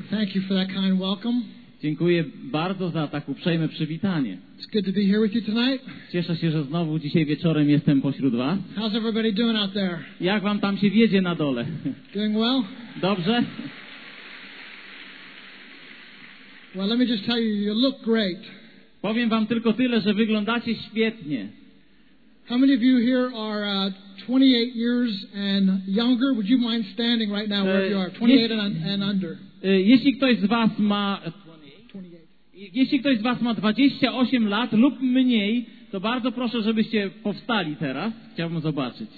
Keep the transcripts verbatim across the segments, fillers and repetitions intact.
Thank you for that kind welcome. Dziękuję bardzo za tak uprzejme przywitanie. It's good to be here with you tonight. Cieszę się, że znowu dzisiaj wieczorem jestem pośród was. How's everybody doing out there? Jak wam tam się wiedzie na dole? Doing well? Dobrze? Well, let me just tell you, you look great. Powiem wam tylko tyle, że wyglądacie świetnie. How many of you here are uh, twenty-eight years and younger? Would you mind standing right now where you are? twenty-eight and, and under. Jeśli ktoś z was ma Jeśli ktoś z was ma dwadzieścia osiem lat lub mniej, to bardzo proszę, żebyście powstali teraz. Chciałbym zobaczyć.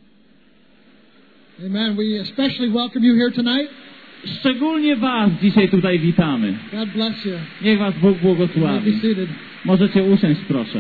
Amen. We especially welcome you here tonight. Szczególnie was dzisiaj tutaj witamy. God bless you. Niech was Bóg błogosławi. You may be seated. Możecie usiąść, proszę.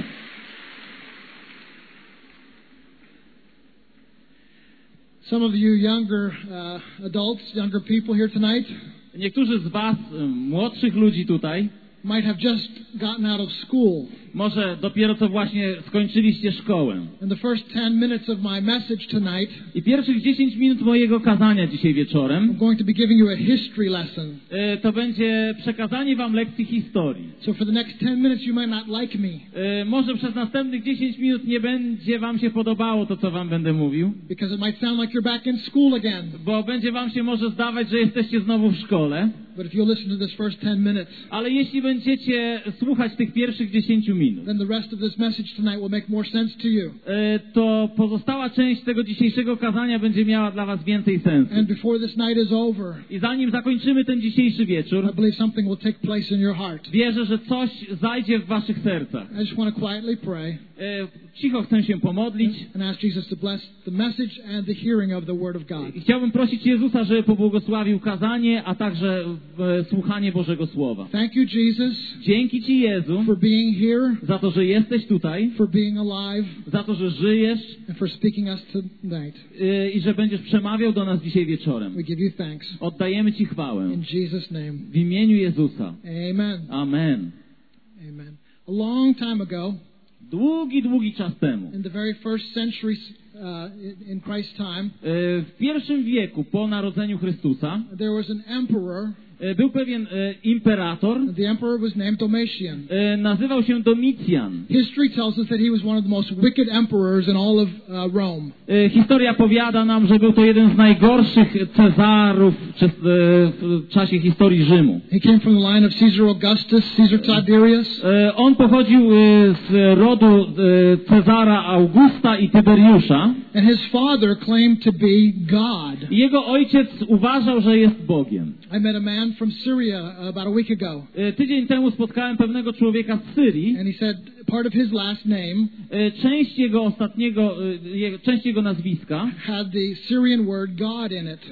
Some of you younger uh, adults, younger people here tonight, niektórzy z was, młodszych ludzi tutaj, might have just gotten out of school. Może dopiero co właśnie skończyliście szkołę. In the first ten minutes of my message tonight, I pierwszych dziesięć minut mojego kazania dzisiaj wieczorem, I'm going to be giving you a history lesson. To będzie przekazanie wam lekcji historii. So for the next ten minutes you might not like me. Może przez następnych dziesięć minut nie będzie wam się podobało to, co wam będę mówił. Because it might sound like you're back in school again. Bo będzie wam się może zdawać, że jesteście znowu w szkole. But if you'll listen to this first ten minutes, ale jeśli będziecie słuchać tych pierwszych dziesięciu minut, then the rest of this message tonight will make more sense to you. To pozostała część tego dzisiejszego kazania będzie miała dla was więcej sensu. And before this night is over, I zanim zakończymy ten dzisiejszy wieczór, I believe something will take place in your heart. Wierzę, że coś zajdzie w waszych sercach. I just want to quietly pray. Cicho chcę się pomodlić. And ask Jesus to bless the message and the hearing of the word of God. I chciałbym prosić Jezusa, żeby pobłogosławił kazanie, a także słuchanie Bożego Słowa. Thank you, Jesus. Dzięki Ci, Jezu, for being here, za to, że jesteś tutaj, for being alive, za to, że żyjesz, and for speaking us tonight. I że będziesz przemawiał do nas dzisiaj wieczorem. We give you thanks. Oddajemy Ci chwałę. In Jesus' name. W imieniu Jezusa. Amen. Amen. Amen. A long time ago, długi, długi czas temu, in the very first century uh, in Christ's time, w pierwszym wieku po narodzeniu Chrystusa, there was an emperor. Był pewien e, imperator. The emperor was named Domitian. E, nazywał się Domicjan. History tells us that he was one of the most wicked emperors in all of uh, Rome. E, historia powiada nam, że był to jeden z najgorszych cezarów w, e, w czasie historii Rzymu. He came from the line of Caesar Augustus, Caesar Tiberius. E, on pochodził e, z rodu e, Cezara Augusta i Tyberiusza. And his father claimed to be God. I jego ojciec uważał, że jest Bogiem. I met a man from Syria about a week ago. Tydzień temu spotkałem pewnego człowieka z Syrii. And he said part of his last name, część jego ostatniego, część jego nazwiska had the Syrian word God in it.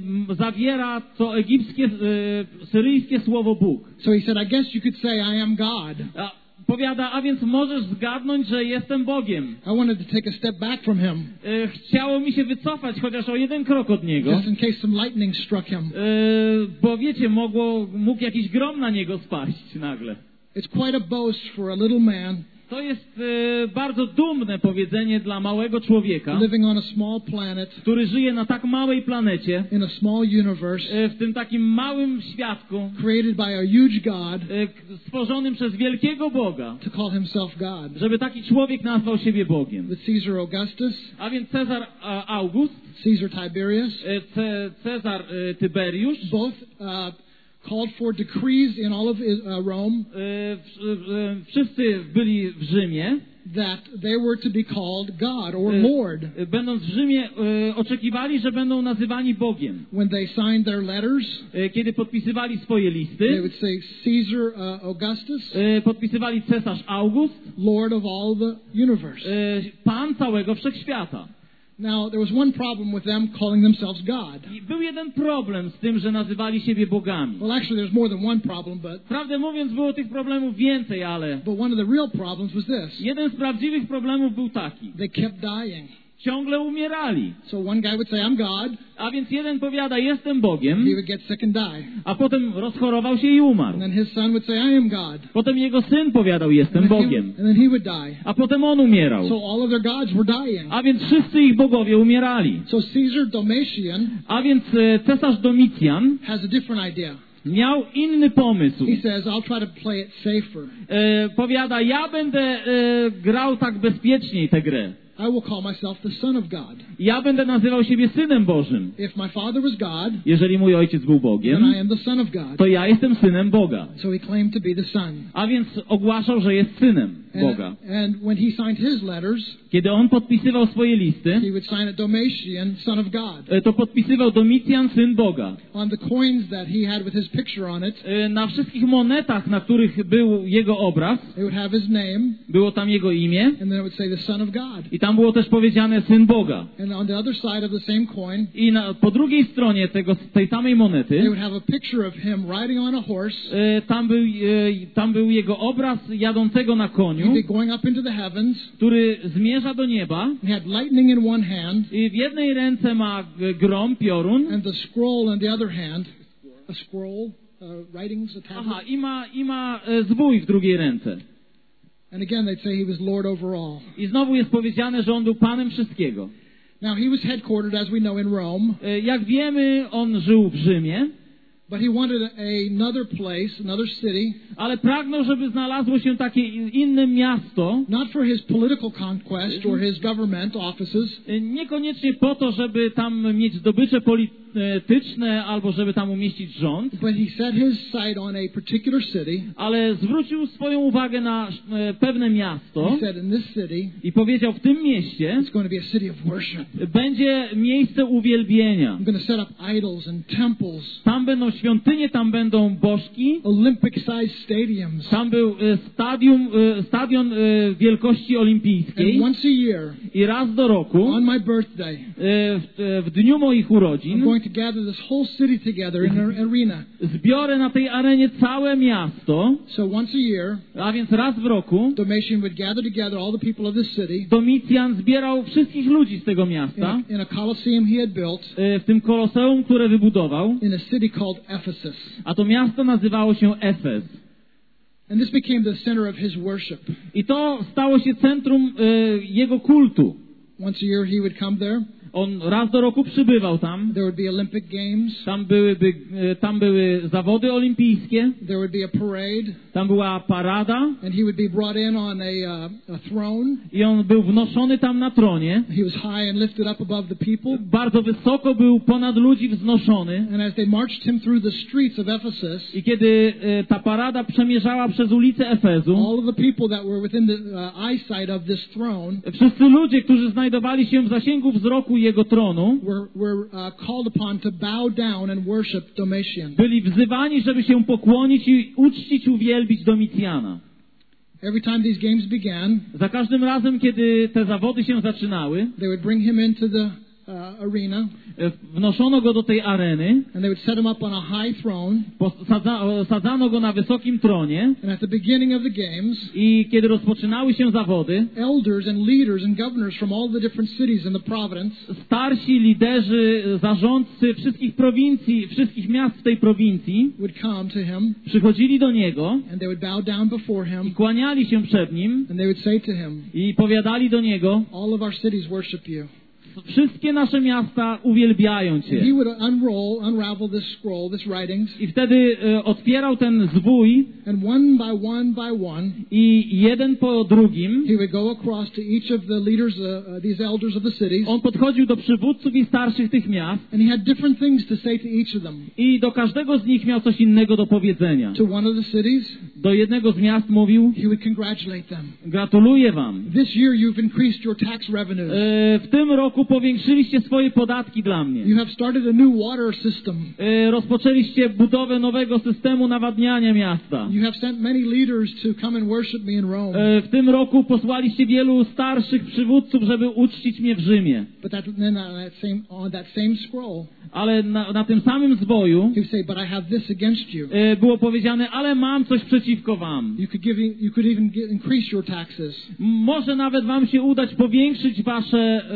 Zawiera to egipskie, syryjskie słowo Bóg. So he said, I guess you could say I am God. Powiada, a więc możesz zgadnąć, że jestem Bogiem. I wanted to take a step back from him. Chciało mi się wycofać chociaż o jeden krok od niego. Just in case some lightning struck him. Bo wiecie, mogło, mógł jakiś grom na niego spaść nagle. It's quite a boast for a little man. To jest e, bardzo dumne powiedzenie dla małego człowieka, living on a small planet, który żyje na tak małej planecie, in a small universe, e, w tym takim małym światku, created by a huge God, e, stworzonym przez wielkiego Boga, to call himself God. Żeby taki człowiek nazwał siebie Bogiem. With Caesar Augustus, a więc Cezar a, August, Caesar Tiberius, e, Ce, Cezar e, Tyberiusz, both uh, called for decrees in all of uh, Rome. Wszyscy byli w Rzymie. That they were to be called God or Lord. Będąc w Rzymie, oczekiwali, że będą nazywani Bogiem. When they signed their letters, kiedy podpisywali swoje listy, they would say Caesar uh, Augustus, podpisywali cesarz August, Lord of all the universe. Pan całego wszechświata. Now, there was one problem with them calling themselves God. I był jeden problem z tym, że nazywali siebie bogami. Well, actually, there's more than one problem, but prawdę mówiąc, było tych problemów więcej, ale but one of the real problems was this. Jeden z prawdziwych problemów był taki. They kept dying. Ciągle umierali. So one guy would say, I'm God. A więc jeden powiada, jestem Bogiem. He would get sick and die. A potem rozchorował się i umarł. And then his son would say, I am God. Potem jego syn powiadał, jestem Bogiem. And then he would die. A potem on umierał. So all of their gods were dying. A więc wszyscy ich bogowie umierali. So Caesar Domitian, a więc cesarz Domicjan has a different idea. miał inny pomysł. He says, I'll try to play it safer. E, powiada, ja będę e, grał tak bezpieczniej tę grę. I will call myself the Son of God. Ja będę nazywał siebie Synem Bożym. If my father was God, Jeżeli mój ojciec był then Bogiem, I am the Son of God. to ja jestem Synem Boga. So he claimed to be the Son. A więc ogłaszał, że jest Synem Boga. And, and when he signed his letters, Kiedy on podpisywał swoje listy, he would sign it Domitian, Son of God. e, to podpisywał Domitian, Syn Boga. On the coins that he had with his picture on it, E, Na wszystkich monetach, na których był jego obraz, it would have his name, było tam jego imię and then it would say the Son of God. i tam było też powiedziane Syn Boga. And on the other side of the same coin, I na, po drugiej stronie tego, tej samej they monety, would have a picture of him riding on a horse. e, tam, był, e, tam był jego obraz jadącego na koniu, He'd be going up into the heavens. który zmierza do nieba. He had lightning in one hand, I w jednej ręce ma g- grom, piorun. and the scroll in the other hand, a scroll, uh, writings, a tablet. Aha, i ma, i ma e, zwój w drugiej ręce. And again, they'd say he was Lord over all. I znowu jest powiedziane, że on był Panem wszystkiego. Now, he was headquartered, as we know, in Rome, E, Jak wiemy, on żył w Rzymie, but he wanted another place, another city, ale pragnął, żeby znalazło się takie inne miasto, not for his political conquest or his government offices, e, niekoniecznie po to, żeby tam mieć zdobycze polityczne albo żeby tam umieścić rząd, but he set his sight on a particular city. ale zwrócił swoją uwagę na e, pewne miasto He said, in this city, i powiedział, w tym mieście it's going to be a city of worship. będzie miejsce uwielbienia. I'm going to set up idols and temples, Tam będą świątynie, tam będą bożki, Olympic-sized stadiums. tam był e, stadium, e, stadion e, wielkości olimpijskiej And once a year, i raz do roku, on my birthday, e, w, e, w dniu moich I'm urodzin, going to gather this whole city together in an arena. zbiorę na tej arenie całe miasto, So once a year, a więc raz w roku Domitian would gather together all the people of this city Domicjan zbierał wszystkich ludzi z tego in miasta a, in a coliseum he had built e, w tym koloseum, które wybudował, in a city called Ephesus. a to miasto nazywało się Efes. And this became the center of his worship. I to stało się centrum e, jego kultu. Once a year he would come there. On raz do roku przybywał tam. There would be Olympic Games. Tam byłyby, e, tam były zawody olimpijskie, There would be a parade. tam była parada And he would be brought in on a, uh, a throne. i on był wnoszony tam na tronie. He was high and lifted up above the people. Bardzo wysoko był ponad ludzi wznoszony. And as they marched him through the streets of Ephesus, I kiedy e, ta parada przemierzała przez ulice Efezu, all of the people that were within the uh, eyesight of this throne wszyscy ludzie, którzy znajdowali się w zasięgu wzroku jego tronu, were, were uh, called upon to bow down and worship Domitian. byli wzywani, żeby się pokłonić i uczcić, uwielbić Domicjana. Every time these games began, Za każdym razem, kiedy te zawody się zaczynały, they would bring him into the uh, arena, e, wnoszono go do tej areny, and they would set him up on a high throne. posadza- sadzano go na wysokim tronie And at the beginning of the games, i kiedy rozpoczynały się zawody, elders and leaders and governors from all the different cities in the province starsi liderzy, zarządcy wszystkich prowincji, wszystkich miast w tej prowincji would come to him, przychodzili do niego and they would bow down before i him, kłaniali się przed nim and they would say to him, i powiadali do niego: all of our cities worship you. wszystkie nasze miasta uwielbiają And Cię. he would unroll, unravel this scroll, this writings, I wtedy e, otwierał ten zwój and one by one by one, i jeden po drugim he would go across to each of the leaders, uh, uh, these elders of the cities, on podchodził do przywódców i starszych tych miast and he had different things to say to each of them. i do każdego z nich miał coś innego do powiedzenia. To one of the cities, Do jednego z miast mówił: he would congratulate them. gratuluję wam. This year you've increased your tax revenues. E, w tym roku powiększyliście swoje podatki dla mnie. You have started a new water system. E, rozpoczęliście budowę nowego systemu nawadniania miasta. You have sent many leaders to come and worship me in Rome. E, w tym roku posłaliście wielu starszych przywódców, żeby uczcić mnie w Rzymie. But that, then on that same on that same scroll, Ale na, na tym samym zwoju he would say, "But I have this against you. e, było powiedziane: ale mam coś przeciwko wam. You could give, you could even get, increase your taxes." Może nawet wam się udać powiększyć wasze e, podatki.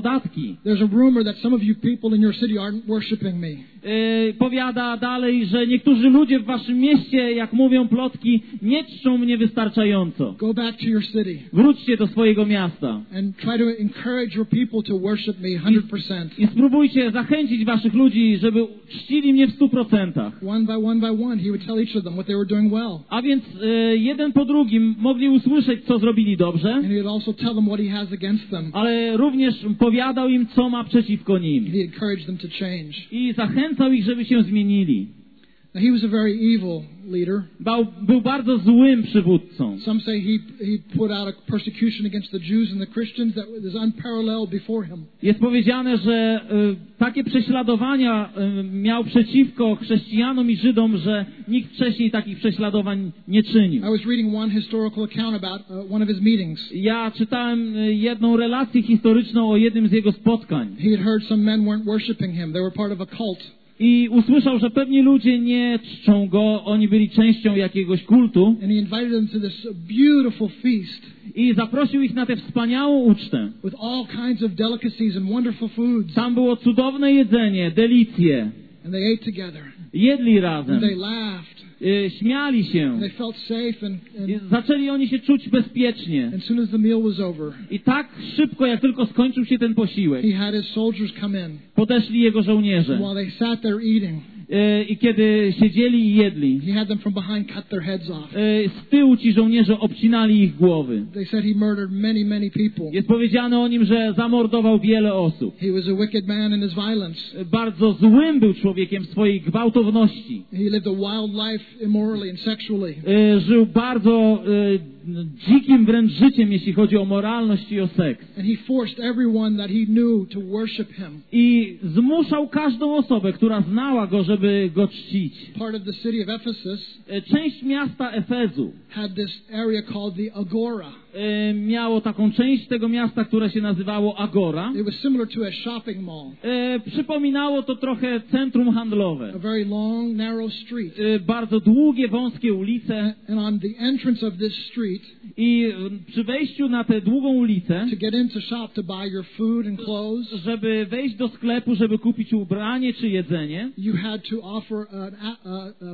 podatki. There's a rumor that some of you people in your city aren't worshiping me. Yy, powiada dalej, że niektórzy ludzie w waszym mieście, jak mówią plotki, nie czczą mnie wystarczająco. Go back to your city. Wróćcie do swojego miasta. And try to encourage your people to worship me one hundred percent. I spróbujcie zachęcić waszych ludzi, żeby czcili mnie w stu procentach. One by one by one, he would tell each of them what they were doing well. A więc y, jeden po drugim mogli usłyszeć, co zrobili dobrze. And he would also tell them what he has against them. Ale również powiadał im, co ma przeciwko nim. He encouraged them to change. I zachęcał ich, żeby się zmienili. Now, he was a very evil leader. Był, był bardzo złym przywódcą. Some say he he put out a persecution against the Jews and the Christians that was unparalleled before him. Jest powiedziane, że y, takie prześladowania y, miał przeciwko chrześcijanom i Żydom, że nikt wcześniej takich prześladowań nie czynił. I was reading one historical account about uh, one of his meetings. Ja czytałem y, jedną relację historyczną o jednym z jego spotkań. He had heard some men weren't worshiping him. They were part of a cult. I usłyszał, że pewni ludzie nie czczą go, oni byli częścią jakiegoś kultu. And he invited them to this beautiful feast. I zaprosił ich na tę wspaniałą ucztę. With all kinds of delicacies and wonderful foods. Tam było cudowne jedzenie, delicje. And they ate together. Jedli razem. And they laughed. Y, śmiali się. They felt safe and, and I zaczęli oni się czuć bezpiecznie. as soon as the meal was over, I tak szybko, jak tylko skończył się ten posiłek, he had his soldiers come in. podeszli jego żołnierze. While they sat there eating, Y, I kiedy siedzieli i jedli, he had them from behind cut their heads off. y, z tyłu ci żołnierze obcinali ich głowy. They said he murdered many, many people. Jest powiedziane o nim, że zamordował wiele osób. He was a wicked man in his violence. Bardzo złym był człowiekiem w swojej gwałtowności. He lived a wild life immorally and sexually. Y, Żył bardzo y, dzikim wręcz życiem, jeśli chodzi o moralność i o seks. And he forced everyone that he knew to worship him. I zmuszał każdą osobę, która znała go, żeby go czcić. Part of the city of Ephesus Y, Część miasta Efezu had this area called the Agora. y, miało taką część tego miasta, która się nazywało Agora. It was similar to a shopping mall. Y, Przypominało to trochę centrum handlowe. A very long, narrow street. Y, Bardzo długie, wąskie ulice. And on the entrance of this street, I y, przy wejściu na tę długą ulicę, to get into shop to buy your food and clothes, żeby wejść do sklepu, żeby kupić ubranie czy jedzenie, you had to offer an, a, a, um,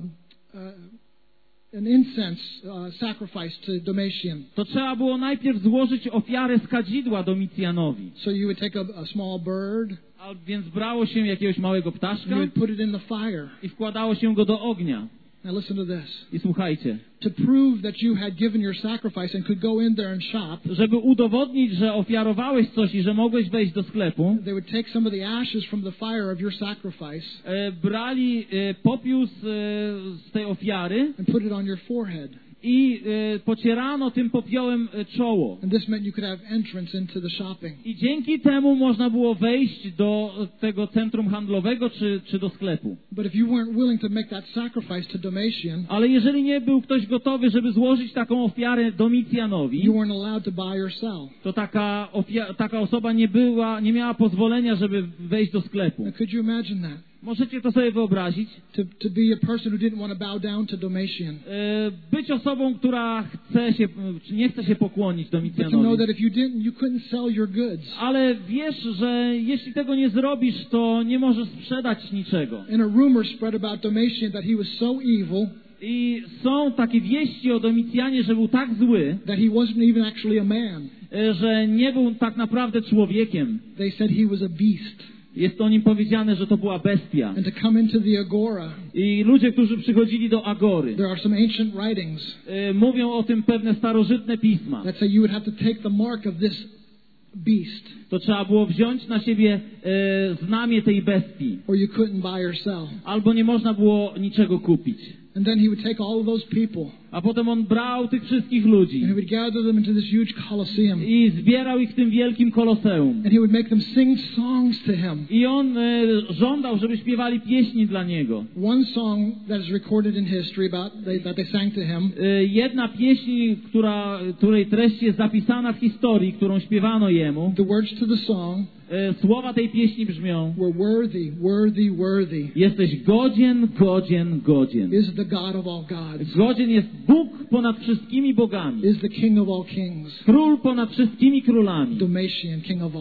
uh, an incense uh, sacrifice to Domitian. to trzeba było najpierw złożyć ofiarę z kadzidła Domicjanowi. So you would take a, a small bird, A więc brało się jakiegoś małego you ptaszka would put it in the fire. i wkładało się go do ognia. Now listen to this. I słuchajcie, To prove that you had given your sacrifice and could go in there and shop, żeby udowodnić, że ofiarowałeś coś i że mogłeś wejść do sklepu, they would take some of the ashes from the fire of your sacrifice e, brali e, popiół z, e, z tej ofiary and put it on your forehead. i e, pocierano tym popiołem e, czoło. And this meant you could have entrance into the shopping. I dzięki temu można było wejść do tego centrum handlowego czy, czy do sklepu. But if you weren't willing to make that sacrifice to Domitian, Ale jeżeli nie był ktoś gotowy, żeby złożyć taką ofiarę Domicjanowi, you weren't allowed to buy or sell. to taka, ofia- taka osoba nie była, nie miała pozwolenia, żeby wejść do sklepu. Now, could you imagine that? Możecie to sobie wyobrazić? To, to be a person who didn't want to bow down to Domitian. E, Być osobą, która chce się, czy nie chce się pokłonić But to know Domicjanowi. that if you didn't, you couldn't sell your goods. Ale wiesz, że jeśli tego nie zrobisz, to nie możesz sprzedać niczego. And a rumor spread about Domitian that he was so evil I są takie wieści o Domicjanie, że był tak zły, that he wasn't even actually a man. e, że nie był tak naprawdę człowiekiem. They said he was a beast. Jest o nim powiedziane, że to była bestia. And to come into the Agora, I ludzie, którzy przychodzili do Agory, there are some ancient writings e, mówią o tym pewne starożytne pisma. that say you would have to take the mark of this beast, To trzeba było wziąć na siebie e, znamię tej bestii. or you couldn't buy or sell. Albo nie można było niczego kupić. And then he would take all of those people A potem on brał tych wszystkich ludzi and he would gather them into this huge coliseum. i zbierał ich w tym wielkim koloseum. And he would make them sing songs to him. I on e, żądał, żeby śpiewali pieśni dla niego. One song that is recorded in history about they, that they sang to him E, jedna pieśń, która, której treść jest zapisana w historii, którą śpiewano jemu. the words to the song E, słowa tej pieśni brzmią: were worthy, worthy, worthy jesteś godzien, godzien, godzien. is the God of all gods, Godzien jest Bóg ponad wszystkimi bogami. is the King of all kings, Król ponad wszystkimi królami. Domitian, King of all.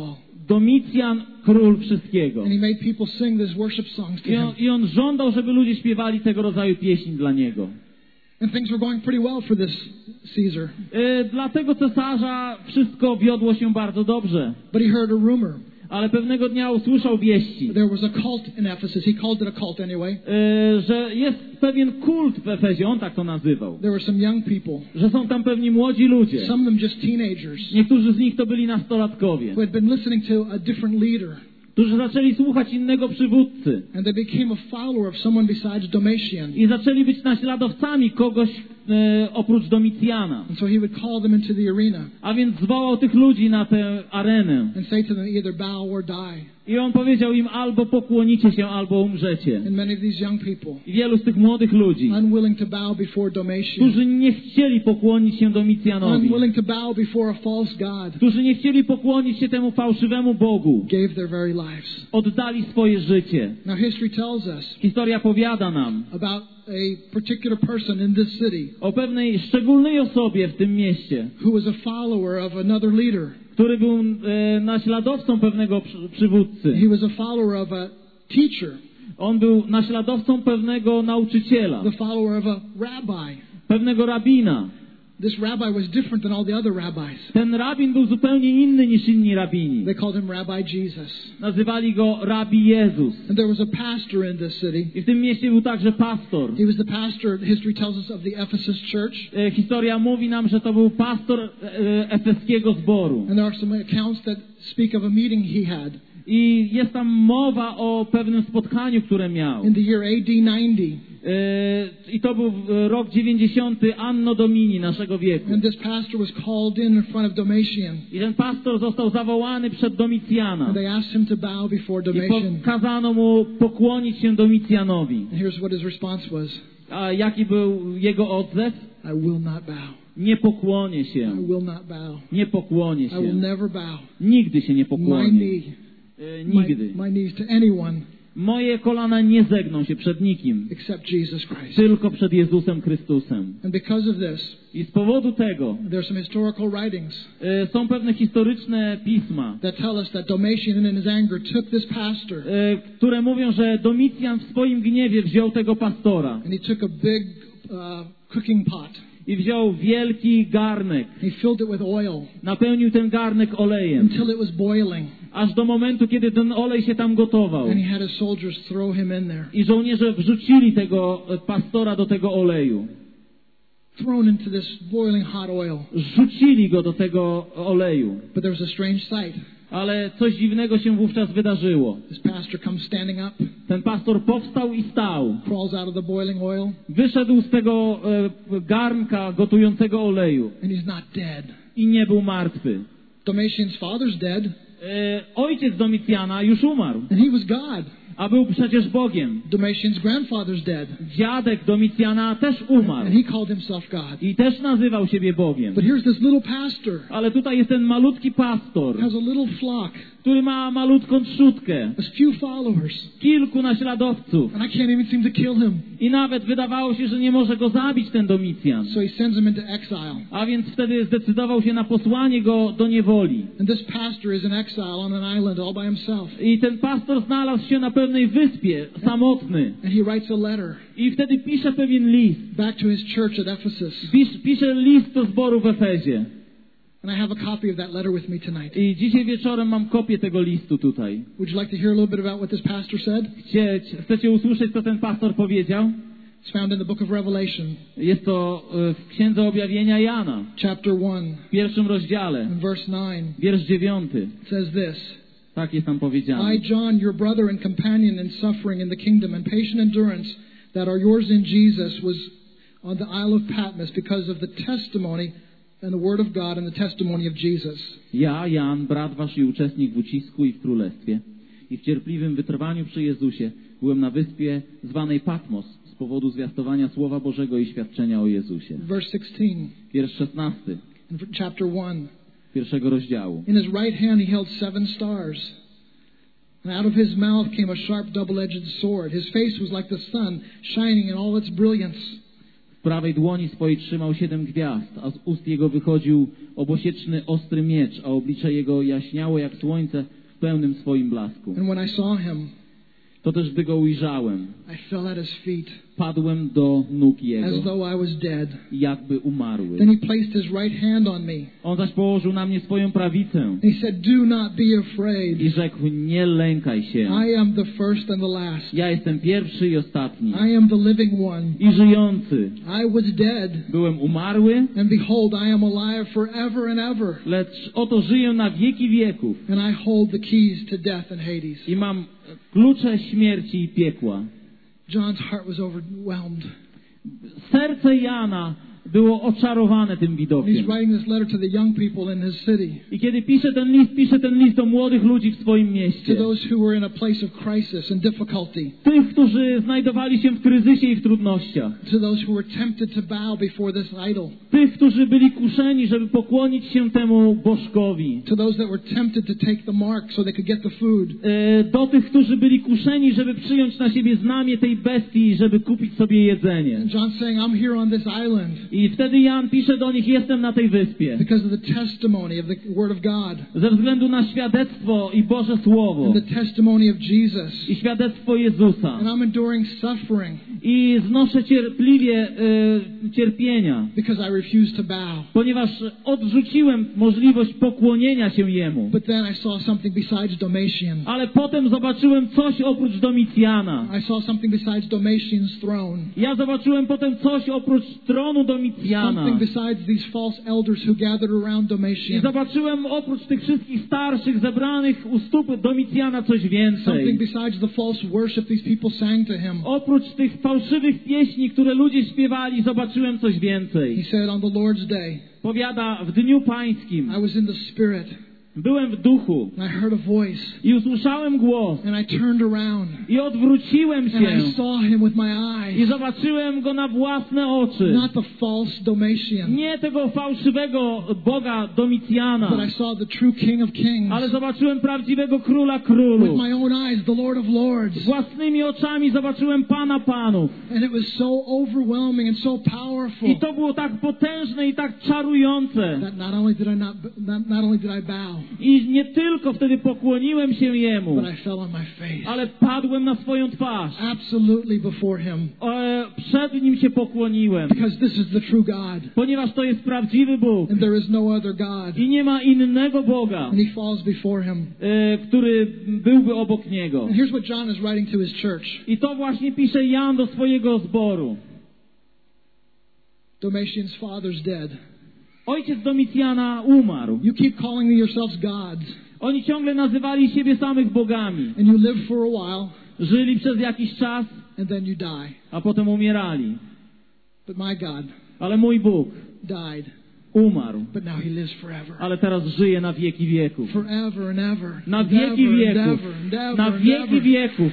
Domicjan, król wszystkiego. And he made people sing these worship songs to I on, him. I on żądał, żeby ludzie śpiewali tego rodzaju pieśni dla niego. And things were going pretty well for this Caesar. E, dla tego cesarza wszystko wiodło się bardzo dobrze. But he heard a rumor. Ale pewnego dnia usłyszał wieści, There was a cult in Ephesus. He called it a cult anyway. e, że jest pewien kult w Efezie, on tak to nazywał. There were some young people. Że są tam pewni młodzi ludzie. Some of them just teenagers. Niektórzy z nich to byli nastolatkowie, Who had been listening to a different leader. którzy zaczęli słuchać innego przywódcy. And they became a follower of someone besides Domitian. I zaczęli być naśladowcami kogoś e, oprócz Domicjana. And so he would call them into the arena. A więc zwołał tych ludzi na tę arenę. And say to them, either bow or die. I on powiedział im, albo pokłonicie się, albo umrzecie. And many of these young people, I wielu z tych młodych ludzi, unwilling to bow before Domitian, którzy nie chcieli pokłonić się Domicjanowi, unwilling to bow before a false god, którzy nie chcieli pokłonić się temu fałszywemu Bogu, gave their very lives. oddali swoje życie. Now history tells us Historia powiada nam about a particular person in this city o pewnej szczególnej osobie w tym mieście, who was a follower of another leader. który był e, naśladowcą pewnego przy, przywódcy. He was a follower of a teacher, On był naśladowcą pewnego nauczyciela, the follower of a rabbi. pewnego rabina. This rabbi was different than all the other rabbis. Ten rabin był zupełnie inny niż inni rabini. They called him Rabbi Jesus. Nazywali go Rabi Jezus. And there was a pastor in this city. I w tym mieście był także pastor. He was the pastor, history tells us, of the Ephesus church. E, historia mówi nam, że to był pastor e, efeskiego zboru. And there are some accounts that speak of a meeting he had I jest tam mowa o pewnym spotkaniu, które miał. in the year A D ninety. E, I to był rok dziewięćdziesiąty Anno Domini naszego wieku. And this pastor was called in in front of Domitian. I ten pastor został zawołany przed Domicjana. And they asked him to bow before I Domitian. kazano mu pokłonić się Domicjanowi. And here's what his response was. A jaki był jego odzew? I will not bow. Nie pokłonię się. I will not bow. Nie pokłonię I will się. never bow. Nigdy się nie My pokłonię. knee, E, my, Nigdy. my knees to anyone Moje kolana nie zegną się przed nikim, except Jesus Christ. tylko przed Jezusem Chrystusem. And because of this, I z powodu tego there are some historical writings e, są pewne historyczne pisma, that tell us that Domitian in his anger took this pastor e, które mówią, że Domicjan w swoim gniewie wziął tego pastora and he took a big uh, cooking pot. i wziął wielki garnek, He filled it with oil napełnił ten garnek olejem, until it was boiling. aż do momentu, kiedy ten olej się tam gotował. And he had his soldiers throw him in there. I żołnierze wrzucili tego pastora do tego oleju. Thrown into this boiling hot oil. Rzucili go do tego oleju. But there was a strange sight. Ale coś dziwnego się wówczas wydarzyło. This pastor comes standing up, Ten pastor powstał i stał. crawls out of the boiling oil, Wyszedł z tego e, garnka gotującego oleju and he's not dead. i nie był martwy. Domitian's father's dead, E, ojciec Domicjana już umarł, and he was God. a był przecież Bogiem. Domitian's grandfather's dead, Dziadek Domicjana też umarł and he called himself God. i też nazywał siebie Bogiem. But here's this little pastor, Ale tutaj jest ten malutki pastor, has a little flock, który ma malutką trzutkę, a few followers, kilku naśladowców and I can't even seem to kill him. i nawet wydawało się, że nie może go zabić ten Domicjan. So he sends him into exile. A więc wtedy zdecydował się na posłanie go do niewoli. And this pastor is in exile on an island all by himself. I ten pastor znalazł się na pewnej wyspie, samotny. And he writes a letter I wtedy pisze pewien list. back to his church at Ephesus. Pisz, pisze list do zboru w Efezie. And I have a copy of that letter with me tonight. I dzisiaj wieczorem mam kopię tego listu tutaj. Would you like to hear a little bit about what this pastor said? Chcie, chcecie usłyszeć, co ten pastor powiedział? It's found in the book of Revelation, Jest to e, w Księdze Objawienia Jana, chapter one, w pierwszym rozdziale, and verse nine. wiersz dziewiąty. It says this: Tak jest tam powiedziane. I, John, your brother and companion in suffering in the kingdom and patient endurance that are yours in Jesus, was on the Isle of Patmos because of the testimony and the word of God and the testimony of Jesus. Ja, Jan, brat wasz i uczestnik w ucisku i w królestwie i w cierpliwym wytrwaniu przy Jezusie, byłem na wyspie zwanej Patmos z powodu zwiastowania Słowa Bożego i świadczenia o Jezusie. Verse sixteen, Wiersz szesnasty, in chapter one. pierwszego rozdziału. In his right hand he held seven stars. And out of his mouth came a sharp double-edged sword. His face was like the sun, shining in all its brilliance. W prawej dłoni swojej trzymał siedem gwiazd, a z ust jego wychodził obosieczny, ostry miecz, a oblicze jego jaśniało jak słońce w pełnym swoim blasku. And when I saw him, To też gdy go ujrzałem, I fell at his feet padłem do nóg as jego, though I was dead. jakby umarły. Then he placed his right hand on me. On zaś położył na mnie swoją prawicę And he said, "Do not be afraid. i rzekł, nie lękaj się. I am the first and the last. Ja jestem pierwszy i ostatni I am the living one. i żyjący. I was dead, Byłem umarły, and behold, I am alive forever and ever. lecz oto żyję na wieki wieków And I hold the keys to death and Hades." i mam klucze śmierci i piekła. John's heart was overwhelmed. Serce Jana było oczarowane tym And he's widokiem. writing this letter to the young people in his city, I kiedy pisze ten list, pisze ten list do młodych ludzi w swoim to mieście. those who were in a place of crisis and difficulty, Tych, którzy znajdowali się w kryzysie i w trudnościach. to those who were tempted to bow before this idol, Tych, którzy byli kuszeni, żeby pokłonić się temu bożkowi. to those that were tempted to take the mark so they could get the food. E, Do tych, którzy byli kuszeni, żeby przyjąć na siebie znamię tej bestii, żeby kupić sobie jedzenie. And John's saying, "I'm here on this island I wtedy Jan pisze do nich, jestem na tej wyspie. because of the testimony of the Word of God Ze względu na świadectwo i Boże Słowo. and the testimony of Jesus. I świadectwo Jezusa. And I'm enduring suffering I znoszę cierpliwie e, cierpienia, because I refuse to bow." ponieważ odrzuciłem możliwość pokłonienia się Jemu. But then I saw something besides Domitian. Ale potem zobaczyłem coś oprócz Domicjana. I saw something besides Domitian's throne. Ja zobaczyłem potem coś oprócz tronu Domicjana. Something besides these false elders who gathered around I Domitian. zobaczyłem oprócz tych wszystkich starszych zebranych u stóp Domicjana coś Something więcej. besides the false worship these people sang to him. Oprócz tych fałszywych pieśni, które ludzie śpiewali, zobaczyłem coś He więcej. said, "On the Lord's day, Powiada, w dniu pańskim I was in the Spirit, byłem w duchu and I heard a voice, i usłyszałem głos and I turned around, i odwróciłem and się I saw him with my i eyes." zobaczyłem go na własne oczy. Not the false Domitian, Nie tego fałszywego Boga Domicjana, but I saw the true King of Kings. ale zobaczyłem prawdziwego Króla With Królów. my own eyes, the Lord of Lords. Własnymi oczami zobaczyłem Pana Panów. And it was so overwhelming and so powerful I to było tak potężne i tak czarujące. that not only did I not, not, not only did I bow, I nie tylko wtedy pokłoniłem się Jemu, but I fell on my face, ale padłem na swoją twarz. absolutely before him, E, przed Nim się pokłoniłem, because this is the true God, ponieważ to jest prawdziwy Bóg and there is no other God. i nie ma innego Boga, And he falls before him. e, który byłby obok Niego. And here's what John is writing to his church. I to właśnie pisze Jan do swojego zboru. Domitian's father's dead. Ojciec Domicjana umarł. You keep calling yourselves gods, Oni ciągle nazywali siebie samych bogami. and you live for a while, Żyli przez jakiś czas, and then you die. a potem umierali. But my God Ale mój Bóg died, umarł, but now he lives forever. ale teraz żyje na wieki wieków. Forever and ever. Na and wieki ever and wieków. ever and ever Na and wieki ever. wieków.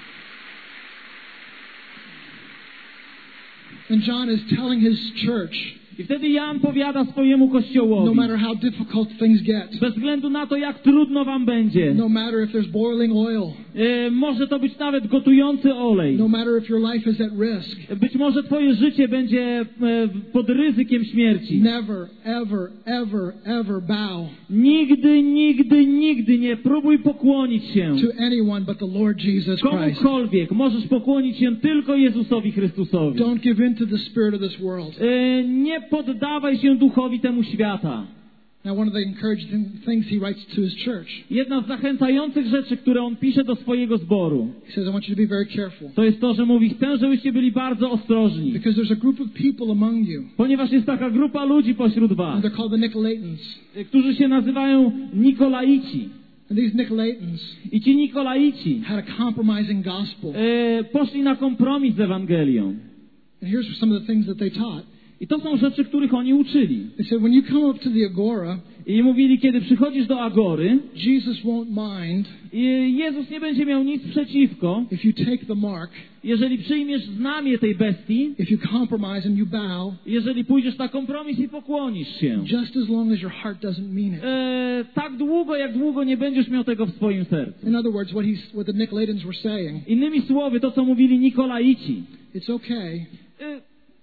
And John is telling his church, I wtedy Jan powiada swojemu no kościołowi, matter how difficult things get, bez względu na to, jak trudno wam będzie, no matter if there's boiling oil, e, może to być nawet gotujący olej, no matter if your life is at risk, być może twoje życie będzie e, pod ryzykiem śmierci. never, ever, ever, ever bow Nigdy, nigdy, nigdy nie próbuj pokłonić się to anyone but the Lord Jesus Christ. komukolwiek. Możesz pokłonić się tylko Jezusowi Chrystusowi. Don't give in to the spirit of this world. E, Nie poddawaj się duchowi temu świata. Now, one of the encouraging things he writes to his church, Jedna z zachęcających rzeczy, które on pisze do swojego zboru, he says, "I want you to be very careful, to jest to, że mówi, chcę, żebyście byli bardzo ostrożni, because there's a group of people among you, ponieważ jest taka grupa ludzi pośród was, and they're called the Nicolaitans. którzy się nazywają Nikolaici. And these Nicolaitans I ci Nikolaici had a compromising gospel. e, poszli na kompromis z Ewangelią. And here's some of the things that they taught. I to są rzeczy, których oni uczyli. They said, when you come up to the agora, I mówili, kiedy przychodzisz do Agory, Jesus won't mind i Jezus nie będzie miał nic przeciwko, if you take the mark, jeżeli przyjmiesz znamię tej bestii, if you compromise and you bow, jeżeli pójdziesz na kompromis i pokłonisz się. just as long as your heart doesn't mean it. E, tak długo, jak długo nie będziesz miał tego w swoim sercu. In other words, what he's, what the Nicolaitans were saying, Innymi słowy, to co mówili Nikolaici. it's okay E,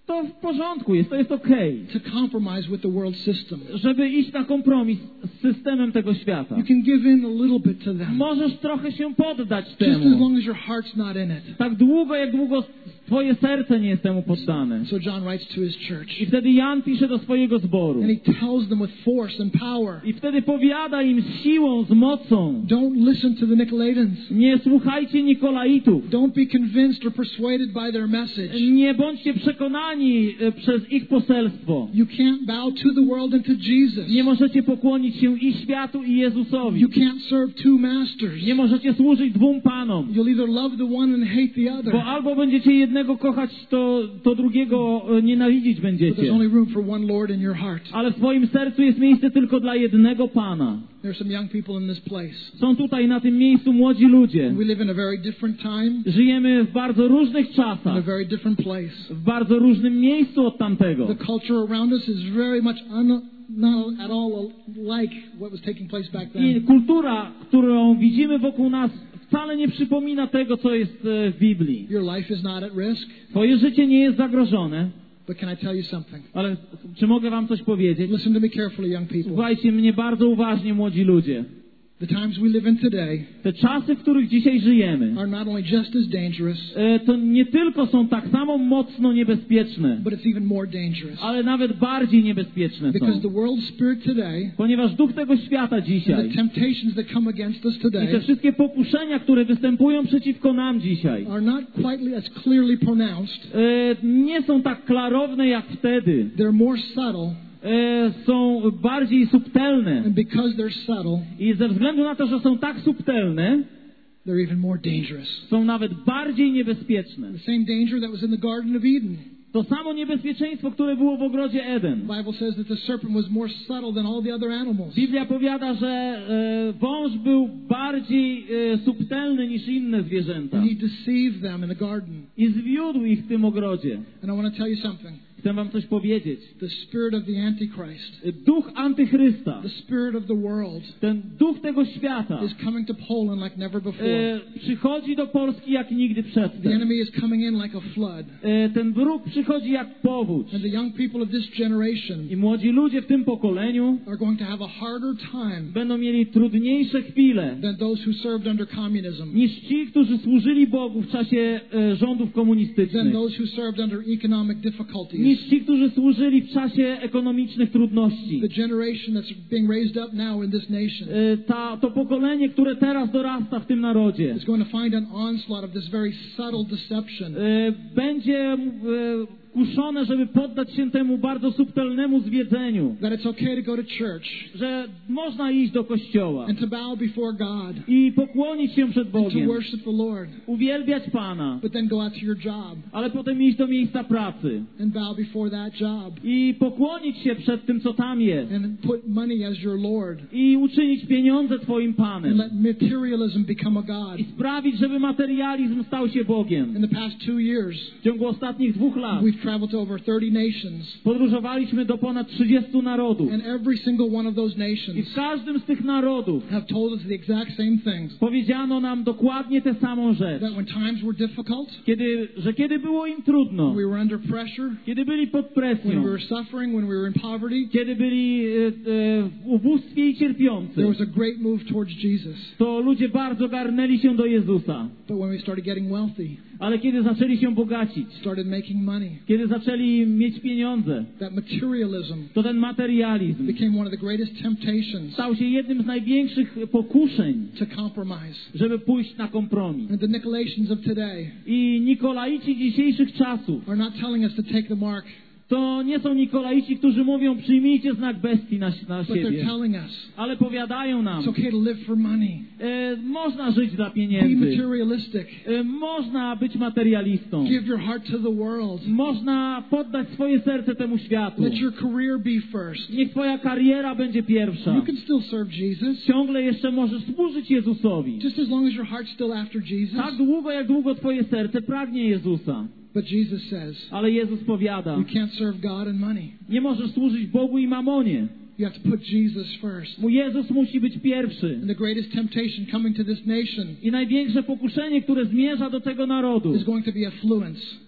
to w porządku jest, to jest okej. to compromise with the world system. Żeby iść na kompromis z systemem tego świata. You can give in a little bit to them. Możesz trochę się poddać Just as temu. long as your heart's not in it. Tak długo, jak długo twoje serce nie jest temu poddane. So John writes to his church. I wtedy Jan pisze do swojego zboru. And he tells them with force and power. I wtedy powiada im z siłą, z mocą. Don't listen to the Nicolaitans. Nie słuchajcie Nikolaitów. Don't be convinced or persuaded by their message. Nie bądźcie przekonani e, przez ich poselstwo. You can't bow to the world and to Jesus. Nie możecie pokłonić się i światu, i Jezusowi. You can't serve two masters. Nie możecie służyć dwóm panom. You'll either love the one and hate the other. Bo albo będziecie jednego kochać, to, to drugiego e, nienawidzić But there's będziecie. only room for one Lord in your heart. Ale w twoim sercu jest miejsce tylko dla jednego Pana. There are some young people in this place. Są tutaj na tym miejscu młodzi ludzie. We live in a very different time, Żyjemy w bardzo różnych in a czasach, very different place. w bardzo różnym miejscu od tamtego. The culture around us is very much un, not at all like what was taking place back I then. kultura, którą widzimy wokół nas, wcale nie przypomina tego, co jest e, w Biblii. Your life is not at risk, Twoje życie nie jest zagrożone, but can I tell you something? ale czy mogę wam coś powiedzieć? Listen to me carefully, young people. Słuchajcie mnie bardzo uważnie, młodzi ludzie. The times we live in today Te czasy, w których dzisiaj żyjemy, are not only just as dangerous, e, to nie tylko są tak samo mocno niebezpieczne, but it's even more dangerous. ale nawet bardziej niebezpieczne Because są. the world spirit today, Ponieważ duch tego świata and dzisiaj the temptations that come against us i te today wszystkie pokuszenia, które występują przeciwko nam dzisiaj, are not quite as clearly pronounced. e, nie są tak klarowne jak wtedy. They're more subtle, E, są bardziej subtelne. and because they're subtle, I ze względu na to, że są tak subtelne, they're even more dangerous. są nawet bardziej niebezpieczne. The same danger that was in the Garden of Eden. To samo niebezpieczeństwo, które było w ogrodzie Eden. The Bible says that the serpent was more subtle than all the other animals. Biblia powiada, że e, wąż był bardziej e, subtelny niż inne zwierzęta. And he deceived them in the garden. I zwiódł ich w tym ogrodzie. And I want to tell you something. Chcę wam coś powiedzieć. The spirit of the Antichrist, Duch antychrysta, the spirit of the world, ten duch tego świata is coming to Poland like never before. e, przychodzi do Polski jak nigdy The przedtem. enemy is coming in like a flood. E, ten wróg przychodzi jak powódź. And the young people of this generation I młodzi ludzie w tym pokoleniu are going to have a harder time będą mieli trudniejsze chwile than those who served under communism, niż ci, którzy służyli Bogu w czasie e, rządów than komunistycznych, those who served under economic difficulties. niż ci, którzy służyli w czasie ekonomicznych trudności. The generation that's being raised up now in this nation E, ta, to pokolenie, które teraz dorasta w tym narodzie, is going to find an onslaught of this very subtle deception. e, będzie e, kuszone, żeby poddać się temu bardzo subtelnemu zwiedzeniu, That it's okay to go to church że można iść do kościoła and to bow before God i pokłonić się przed and to Bogiem, worship the Lord, uwielbiać Pana, but then go out to your job ale potem iść do miejsca pracy and bow before that job i pokłonić się przed tym, co tam jest, and put money as your Lord i uczynić pieniądze Twoim and Panem let materialism become a God. i sprawić, żeby materializm stał się Bogiem. In the past two years, W ciągu ostatnich dwóch lat we've traveled to over thirty nations, podróżowaliśmy do ponad trzydziestu narodów and every single one of those i nations w każdym z tych narodów have told us the exact same things. powiedziano nam dokładnie tę samą rzecz, That when times were difficult, kiedy, że kiedy było im trudno, we were under pressure, kiedy byli pod when presją, we were suffering, when we were in poverty, kiedy byli e, e, w ubóstwie i cierpiący, there was a great move towards Jesus. to ludzie bardzo garnęli się do Jezusa. But when we started getting wealthy, Ale kiedy zaczęli się bogacić, started making money, kiedy zaczęli mieć pieniądze, that materialism to ten materializm became one of the greatest temptations stał się jednym z największych pokuszeń, to compromise. żeby pójść na kompromis. And the Nicolaitans of today I Nikolaici dzisiejszych czasów are not telling us to take the mark, to nie są Nikolaici, którzy mówią, przyjmijcie znak bestii na, na but they're siebie, telling us ale powiadają nam, it's okay to live for money, e, można żyć dla be pieniędzy, materialistic, e, można być materialistą, give your heart to the world, można poddać swoje serce temu światu. let your career be first. Niech twoja kariera będzie pierwsza. You can still serve Jesus Ciągle jeszcze możesz służyć Jezusowi. just as long as your heart's still after Jesus. Tak długo, jak długo twoje serce pragnie Jezusa. But Jesus says Ale Jezus powiada, you can't serve God and money. nie możesz służyć Bogu i mamonie. You have to put Jesus first. Mój Jezus musi być pierwszy. And the greatest temptation coming to this nation I największe pokuszenie, które zmierza do tego narodu, is going to be affluence.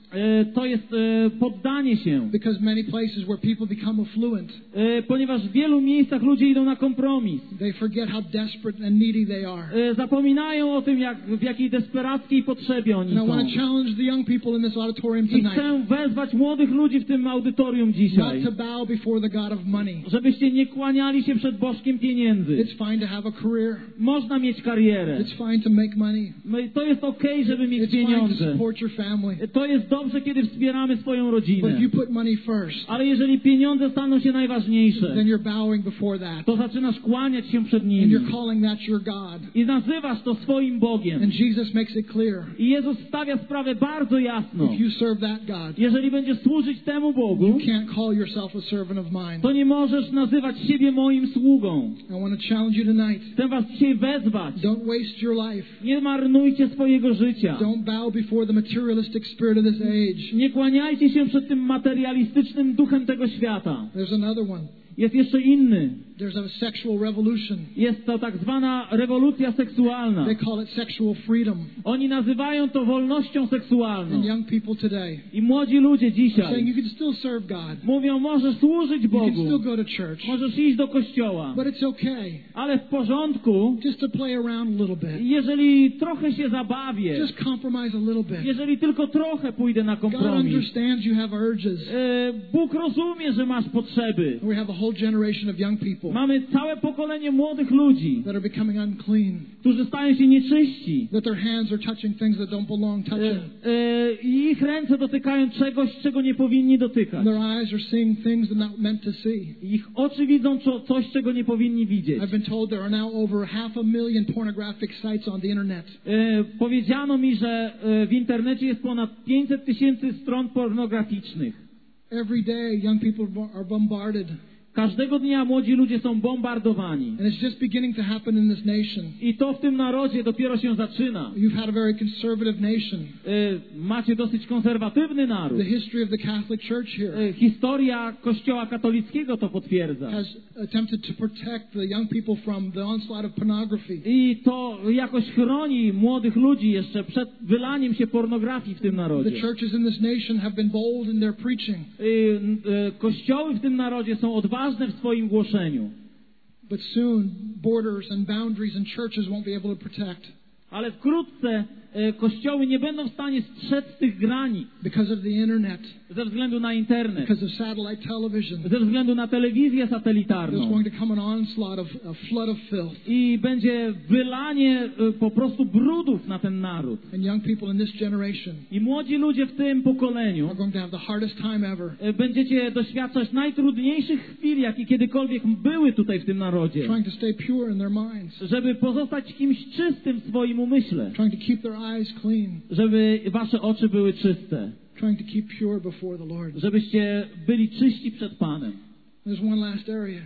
e, to jest e, poddanie się. Because many places where people become affluent, E, ponieważ w wielu miejscach ludzie idą na kompromis. they forget how desperate and needy they are. E, zapominają o tym, jak, w jakiej desperackiej potrzebie oni And I want są. to challenge the young people in this auditorium I tonight chcę wezwać młodych ludzi w tym audytorium dzisiaj, not to bow before the God of money. żebyście nie kłaniali się przed bożkiem pieniędzy. It's fine to have a career. Można mieć karierę. It's fine to make money. My- To jest okej, żeby mieć It's fine to pieniądze. support your family. To jest dobrze, kiedy wspieramy swoją But rodzinę. if you put money first, Ale jeżeli pieniądze staną się najważniejsze, then you're bowing before that. to zaczynasz kłaniać się przed And nimi. you're calling that your God. I nazywasz to swoim Bogiem. And Jesus makes it clear. I Jezus stawia sprawę bardzo jasno. If you serve that God, Jeżeli będziesz służyć temu Bogu, you can't call yourself a servant of mine. to nie możesz nazywać siebie moim sługą. I want to challenge you tonight. Chcę was dzisiaj wezwać. Don't waste your life. Nie marnujcie swojego życia. Don't bow before the materialistic spirit of this age. Nie kłaniajcie się przed tym materialistycznym duchem tego świata. There's another one. Jest jeszcze inny. There's a sexual revolution. Jest to tak zwana rewolucja seksualna. They call it sexual freedom. Oni nazywają to wolnością seksualną. And young people today I młodzi ludzie saying dzisiaj you can still serve God. mówią, możesz służyć You can still Bogu, go to church. możesz iść do kościoła, But it's okay ale w porządku, just to play around a little bit. jeżeli trochę się zabawię, Just compromise a little bit. jeżeli tylko trochę pójdę na God kompromis. understands you have urges. E, Bóg rozumie, że masz potrzeby. We have a whole generation of young people Mamy całe pokolenie młodych ludzi, that are becoming unclean, którzy stają się nieczyści. that their hands are touching things that don't belong E, touching. e, I ich ręce dotykają czegoś, czego nie powinni dotykać. And their eyes are seeing things they're not meant to see. Ich oczy widzą co- coś, czego nie powinni widzieć. I've been told there are now over half a million pornographic sites on the internet. E, powiedziano mi, że e, w internecie jest ponad pięćset tysięcy stron pornograficznych. Every day, young people are bombarded. Każdego dnia młodzi ludzie są bombardowani. And it's just beginning to happen in this nation. I to w tym narodzie dopiero się zaczyna. You've had a very conservative nation. E, macie dosyć konserwatywny naród. The history of the Catholic Church here E, historia Kościoła katolickiego to potwierdza. has attempted to protect the young people from the onslaught of pornography. I to jakoś chroni młodych ludzi jeszcze przed wylaniem się pornografii w tym The narodzie. churches in this nation have been bold in their preaching, E, e, Kościoły w tym narodzie są odważne w swoim głoszeniu. but soon borders and boundaries in churches won't be able to protect Ale wkrótce e, kościoły nie będą w stanie strzec tych granic because of the internet, ze względu na internet, because of satellite television. ze względu na telewizję There's satelitarną. going to come an onslaught of a flood of filth. I będzie wylanie e, po prostu brudów na ten naród. And young people in this generation I młodzi ludzie w tym pokoleniu are going to have the hardest time ever e, będziecie doświadczać najtrudniejszych chwil, jakie kiedykolwiek były tutaj w tym narodzie. trying to stay pure in their minds, Żeby pozostać kimś czystym w swoim umyśle. trying to keep their eyes clean, Żeby wasze oczy były czyste. trying to keep pure before the Lord. Żebyście byli czyści przed Panem. There's one last area.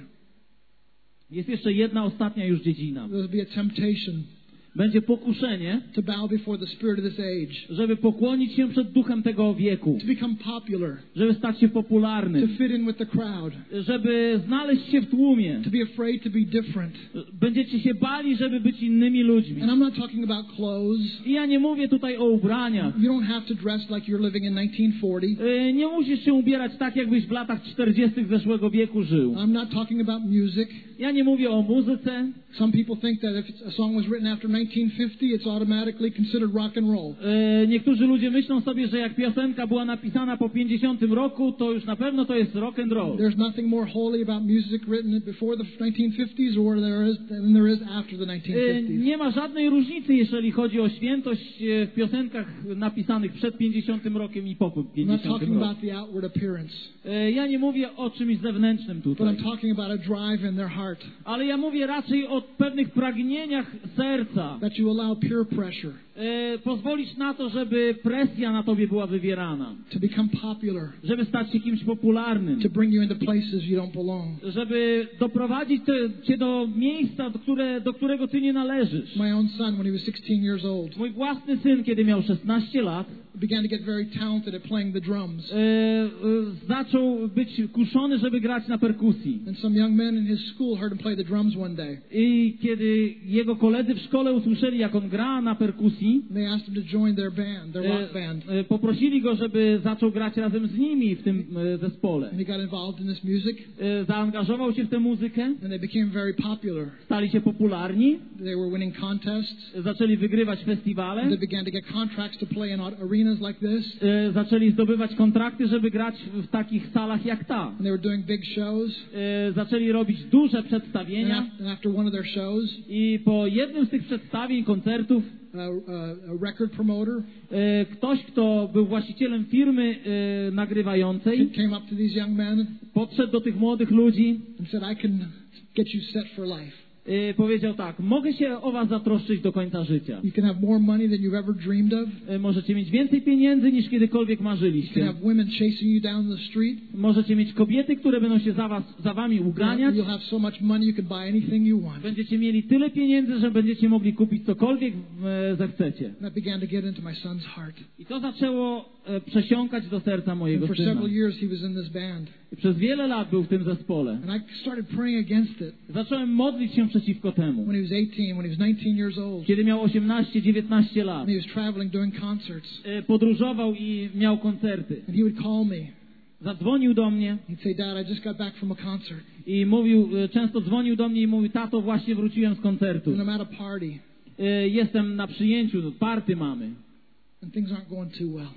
Jest jeszcze jedna ostatnia już dziedzina. There'll be a temptation Będzie pokuszenie, to bow before the spirit of this age, żeby pokłonić się przed duchem tego wieku. to become popular, Żeby stać się to popularnym. fit in with the crowd, Żeby znaleźć się w tłumie. to be afraid to be different. Będziecie się bali, żeby być innymi ludźmi. And I'm not talking about clothes. I ja nie mówię tutaj o ubraniach. You don't have to dress like you're living in nineteen forty. Y, Nie musisz się ubierać tak, jakbyś w latach czterdziestych zeszłego wieku żył. I'm not talking about music. Ja nie mówię o muzyce. Some people think that if it's- a song was written after nineteen fifty, it's automatically considered rock and roll. Y, Niektórzy ludzie myślą sobie, że jak piosenka była napisana po pięćdziesiątym roku, to już na pewno to jest rock and roll. There's nothing more holy about music written before the nineteen fifties or there is than there is after the nineteen Y, fifties. Nie ma żadnej różnicy, jeżeli chodzi o świętość y, w piosenkach napisanych przed pięćdziesiątym rokiem i po I'm not pięćdziesiątym talking roku. about the outward appearance, Y, Ja nie mówię o czymś zewnętrznym but tutaj, I'm talking about a drive in their heart ale ja mówię raczej o pewnych pragnieniach serca. that you allow peer pressure E, pozwolić na to, żeby presja na tobie była wywierana, to become popular, żeby stać się kimś popularnym, to bring you into places you don't belong. żeby doprowadzić te, cię do miejsca, do, które, do którego ty nie należysz. My own son, when he was sixteen years old, Mój własny syn, kiedy miał szesnaście lat, began to get very talented at playing the drums. e, e, zaczął być kuszony, żeby grać na perkusji. And some young men in his school heard him play the drums one day. I kiedy jego koledzy w szkole usłyszeli, jak on gra na perkusji, They asked him to join their band, their rock band. e, e, poprosili go, żeby zaczął grać razem z nimi w tym e, zespole. And he got involved in this music, E, zaangażował się w tę muzykę, and they became very popular. stali się popularni, They were winning contests. zaczęli wygrywać festiwale, They began to get contracts to play in arenas like this. e, zaczęli zdobywać kontrakty, żeby grać w takich salach jak ta. And they were doing big shows. E, zaczęli robić duże And przedstawienia af- and after one of their shows, i po jednym z tych przedstawień, koncertów, uh, uh, a record promoter e, ktoś, kto był właścicielem firmy e, nagrywającej, came up to these young men podszedł do tych młodych ludzi and said, I can get you set for life. i powiedział tak: mogę się o was zatroszczyć do końca życia. You can have more money than you've ever dreamed of. E, Możecie mieć więcej pieniędzy niż kiedykolwiek You can marzyliście. have women chasing you down the street. Możecie mieć kobiety, które będą się za was, za wami uganiać. You'll have so much money you can buy anything you want. Będziecie mieli tyle pieniędzy, że będziecie mogli kupić cokolwiek e, zechcecie. And that began to get into my son's heart. I to zaczęło e, przesiąkać do serca And mojego for syna. several years he was in this band. I przez wiele lat był w tym zespole. And I started praying against it Zacząłem modlić się przeciwko temu. when he was eighteen, when he was nineteen years old. Kiedy miał osiemnaście dziewiętnaście lat. And he was traveling, doing concerts. E, Podróżował i miał koncerty. And he would call me. Zadzwonił do mnie He'd say, Dad, I just got back from a concert. i mówił, e, często dzwonił do mnie i mówił: tato, właśnie wróciłem z koncertu. And I'm at a party. E, Jestem na przyjęciu, party mamy. And things aren't going too well.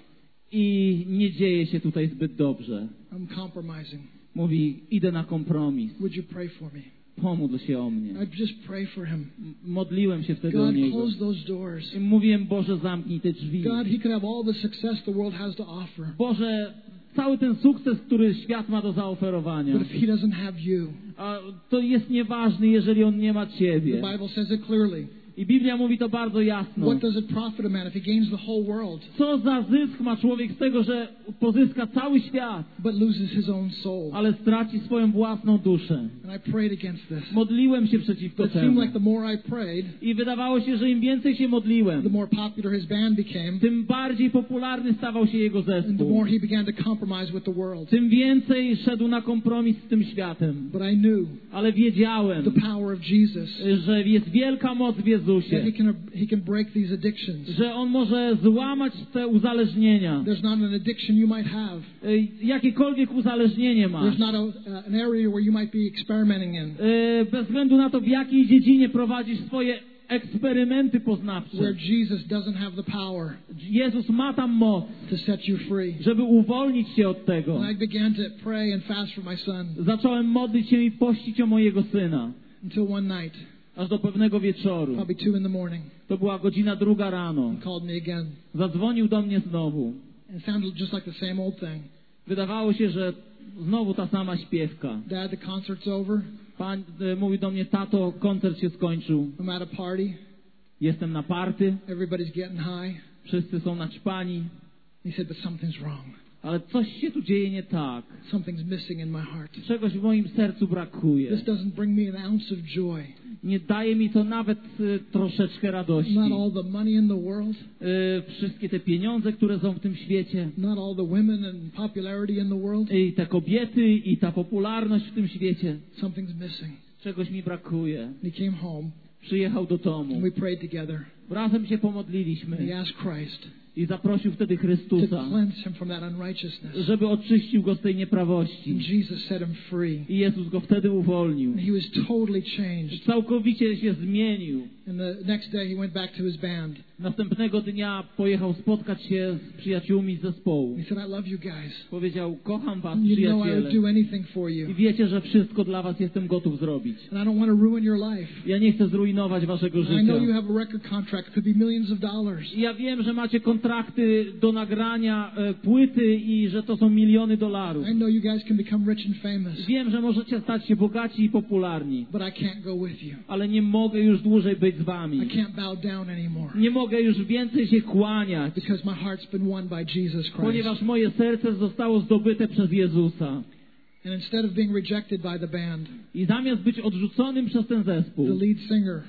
I nie dzieje się tutaj zbyt dobrze. I'm compromising. Mówi: idę na kompromis. Would you pray for me? Pomódl się o mnie. I'd just pray for him. M- Modliłem się wtedy o God, niego. close those doors. I mówiłem: Boże, zamknij te drzwi. God, he could have all the success the world has to offer. Boże, cały ten sukces, który świat ma do zaoferowania. But if he doesn't have you, A to jest nieważny, jeżeli on nie ma the Ciebie. Bible says it clearly. I Biblia mówi to bardzo jasno. What does it profit a man if he gains the whole world, Co za zysk ma człowiek z tego, że pozyska cały świat, but loses his own soul? ale straci swoją własną duszę? And I prayed against this. Modliłem się przeciwko It seemed temu. like the more I prayed, I wydawało się, że im więcej się the modliłem, more popular his band became, tym bardziej popularny stawał się jego and the zespół. more he began to compromise with the world. Tym więcej szedł na kompromis z tym światem. But I knew Ale wiedziałem, the power of Jesus, że jest wielka moc w that Jezusie, he can he can break these addictions. że On może złamać te uzależnienia. There's not an addiction you might have. Ej, Jakiekolwiek uzależnienie masz, There's not a, uh, an area where you might be experimenting in, e, bez względu na to, w jakiej dziedzinie prowadzisz swoje eksperymenty poznawcze. where Jesus doesn't have the power Jezus ma tam moc, to set you free. żeby uwolnić się od tego. And I began to pray and fast for my son Zacząłem modlić się i pościć o mojego syna, until one night, aż do pewnego wieczoru. probably two in the morning, To była godzina druga rano. he called me again. Zadzwonił do mnie znowu. It sounded just like the same old thing. Wydawało się, że znowu ta sama śpiewka. Dad, the concert's over. Pan e, mówi do mnie: tato, koncert się skończył. I'm at a party. Jestem na party. Everybody's getting high. Wszyscy są naćpani. He said, but something's wrong. Ale coś się tu dzieje nie tak. Something's missing in my heart. Czegoś w moim sercu brakuje. This doesn't bring me an ounce of joy. Nie daje mi to nawet e, troszeczkę radości. Not all the money in the world. E, wszystkie te pieniądze, które są w tym świecie. Not all the women and popularity in the world. I te kobiety, i ta popularność w tym świecie. Something's missing. Czegoś mi brakuje. And he came home Przyjechał do domu. and we prayed together. Razem się And he pomodliliśmy. asked Christ I zaprosił wtedy to Chrystusa, cleanse him from that unrighteousness. żeby oczyścił go z tej nieprawości. And Jesus set him free. I Jezus go wtedy uwolnił. And he was totally changed. Całkowicie się zmienił. And the next day he went back to his band. Następnego dnia pojechał spotkać się z przyjaciółmi z zespołu. He said, I love you guys. Powiedział: kocham was, You know I would przyjaciele. do anything for I you. wiecie, że wszystko dla was jestem gotów zrobić. And I don't want to ruin your life. Ja nie chcę zrujnować waszego I know you życia. have a record contract. It could be millions of dollars. I ja wiem, że macie kontrakty do nagrania e, płyty i że to są miliony dolarów. I know you guys can become rich and famous. Wiem, że możecie stać się bogaci i popularni. But I can't go with you. Ale nie mogę już dłużej być z I wami. can't bow down anymore. Nie mogę już więcej się kłaniać, Because my heart's been won by Jesus Christ. ponieważ moje serce zostało zdobyte przez Jezusa. And instead of being rejected by the band, I zamiast być odrzuconym przez ten the zespół, lead singer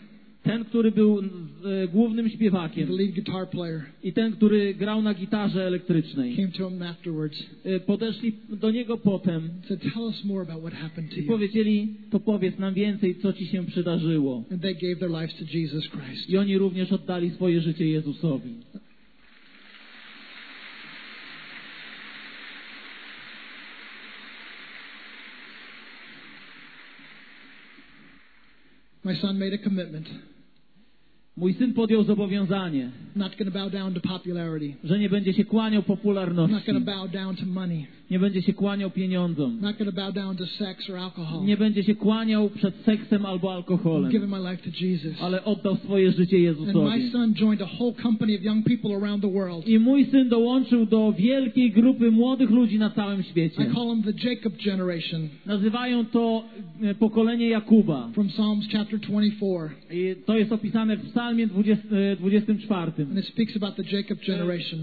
ten, który był e, głównym and śpiewakiem the lead guitar player, i ten, który grał na gitarze elektrycznej, came to him afterwards. e, podeszli do niego potem Said, "Tell us more about what happened to i you." powiedzieli, to powiedz nam więcej, co ci się przydarzyło. And they gave their lives to Jesus Christ. I oni również oddali swoje życie Jezusowi. My son made a commitment, Mój syn podjął zobowiązanie, not going to bow down to popularity, że nie będzie się kłaniał not popularności, going to bow down to money, nie będzie się kłaniał pieniądzom, not going to bow down to sex or alcohol. nie będzie się kłaniał przed seksem albo I'm alkoholem, giving my life to Jesus. ale oddał swoje życie And my Jezusowi. son joined a whole company of young people around the world. I mój syn dołączył do wielkiej grupy młodych ludzi na całym I świecie. call them the Jacob generation Nazywają to e, pokolenie Jakuba. from Psalms chapter twenty-four. I to jest opisane w psalmie dwudziestym czwartym. And it speaks about the Jacob generation.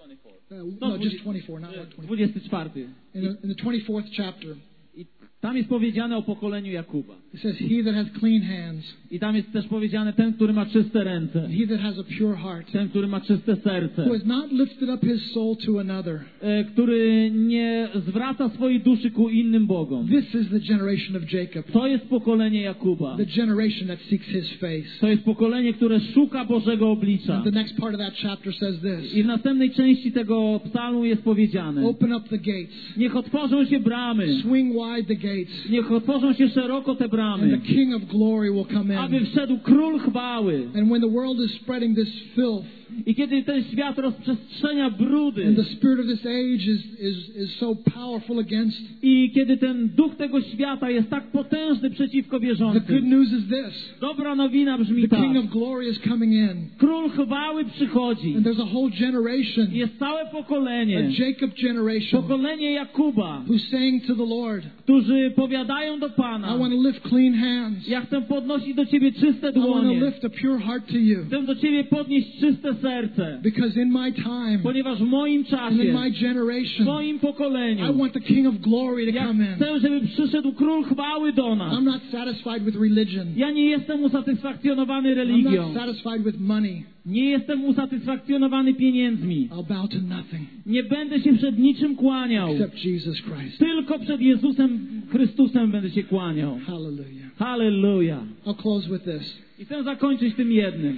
Uh, no, just twenty-four, not like twenty-four. dwudziesty czwarty. In the, in the twenty-fourth chapter, I tam jest powiedziane o pokoleniu Jakuba. it says, "He that hath clean hands, I tam jest też powiedziane ten, który ma czyste ręce, he that has a pure heart, ten, który ma czyste serce, who has not lifted up his soul to another." e, który nie zwraca swojej duszy ku innym bogom. This is the generation of Jacob, To jest pokolenie Jakuba. the generation that seeks his face. To jest pokolenie, które szuka Bożego oblicza. And the next part of that chapter says this: I w następnej części tego psalmu jest powiedziane: "Open up the gates, niech otworzą się bramy, swing wide the gates, niech otworzą się szeroko te and bramy, the King of glory will come aby in." wszedł król chwały. And when the world is spreading this filth, I kiedy ten świat rozprzestrzenia brudy and the spirit of this age is, is, is so powerful against, i kiedy ten duch tego świata jest tak potężny przeciwko the good wierzącym, news is this: dobra nowina brzmi the tak: King of glory is coming in. król chwały przychodzi. And there's a whole generation, Jest całe a pokolenie, Jacob generation, pokolenie Jakuba, who's saying to the Lord, którzy powiadają do "I Pana: want to lift clean hands. ja chcę podnosić do Ciebie czyste I want to dłonie, lift a pure heart to you. chcę do Ciebie podnieść czyste serce, Because in my time, ponieważ w moim and czasie, in my w generation, moim pokoleniu, I want the King of glory to ja come in. chcę, żeby przyszedł król chwały do nas. I'm not satisfied with religion. Ja nie jestem usatysfakcjonowany I'm religią. not satisfied with money. Nie jestem usatysfakcjonowany pieniędzmi. I'll bow to nothing Nie będę się przed niczym kłaniał. except Jesus Christ." Tylko przed Jezusem Chrystusem będę się kłaniał. Hallelujah. Halleluja. I'll close with this. I chcę zakończyć tym jednym.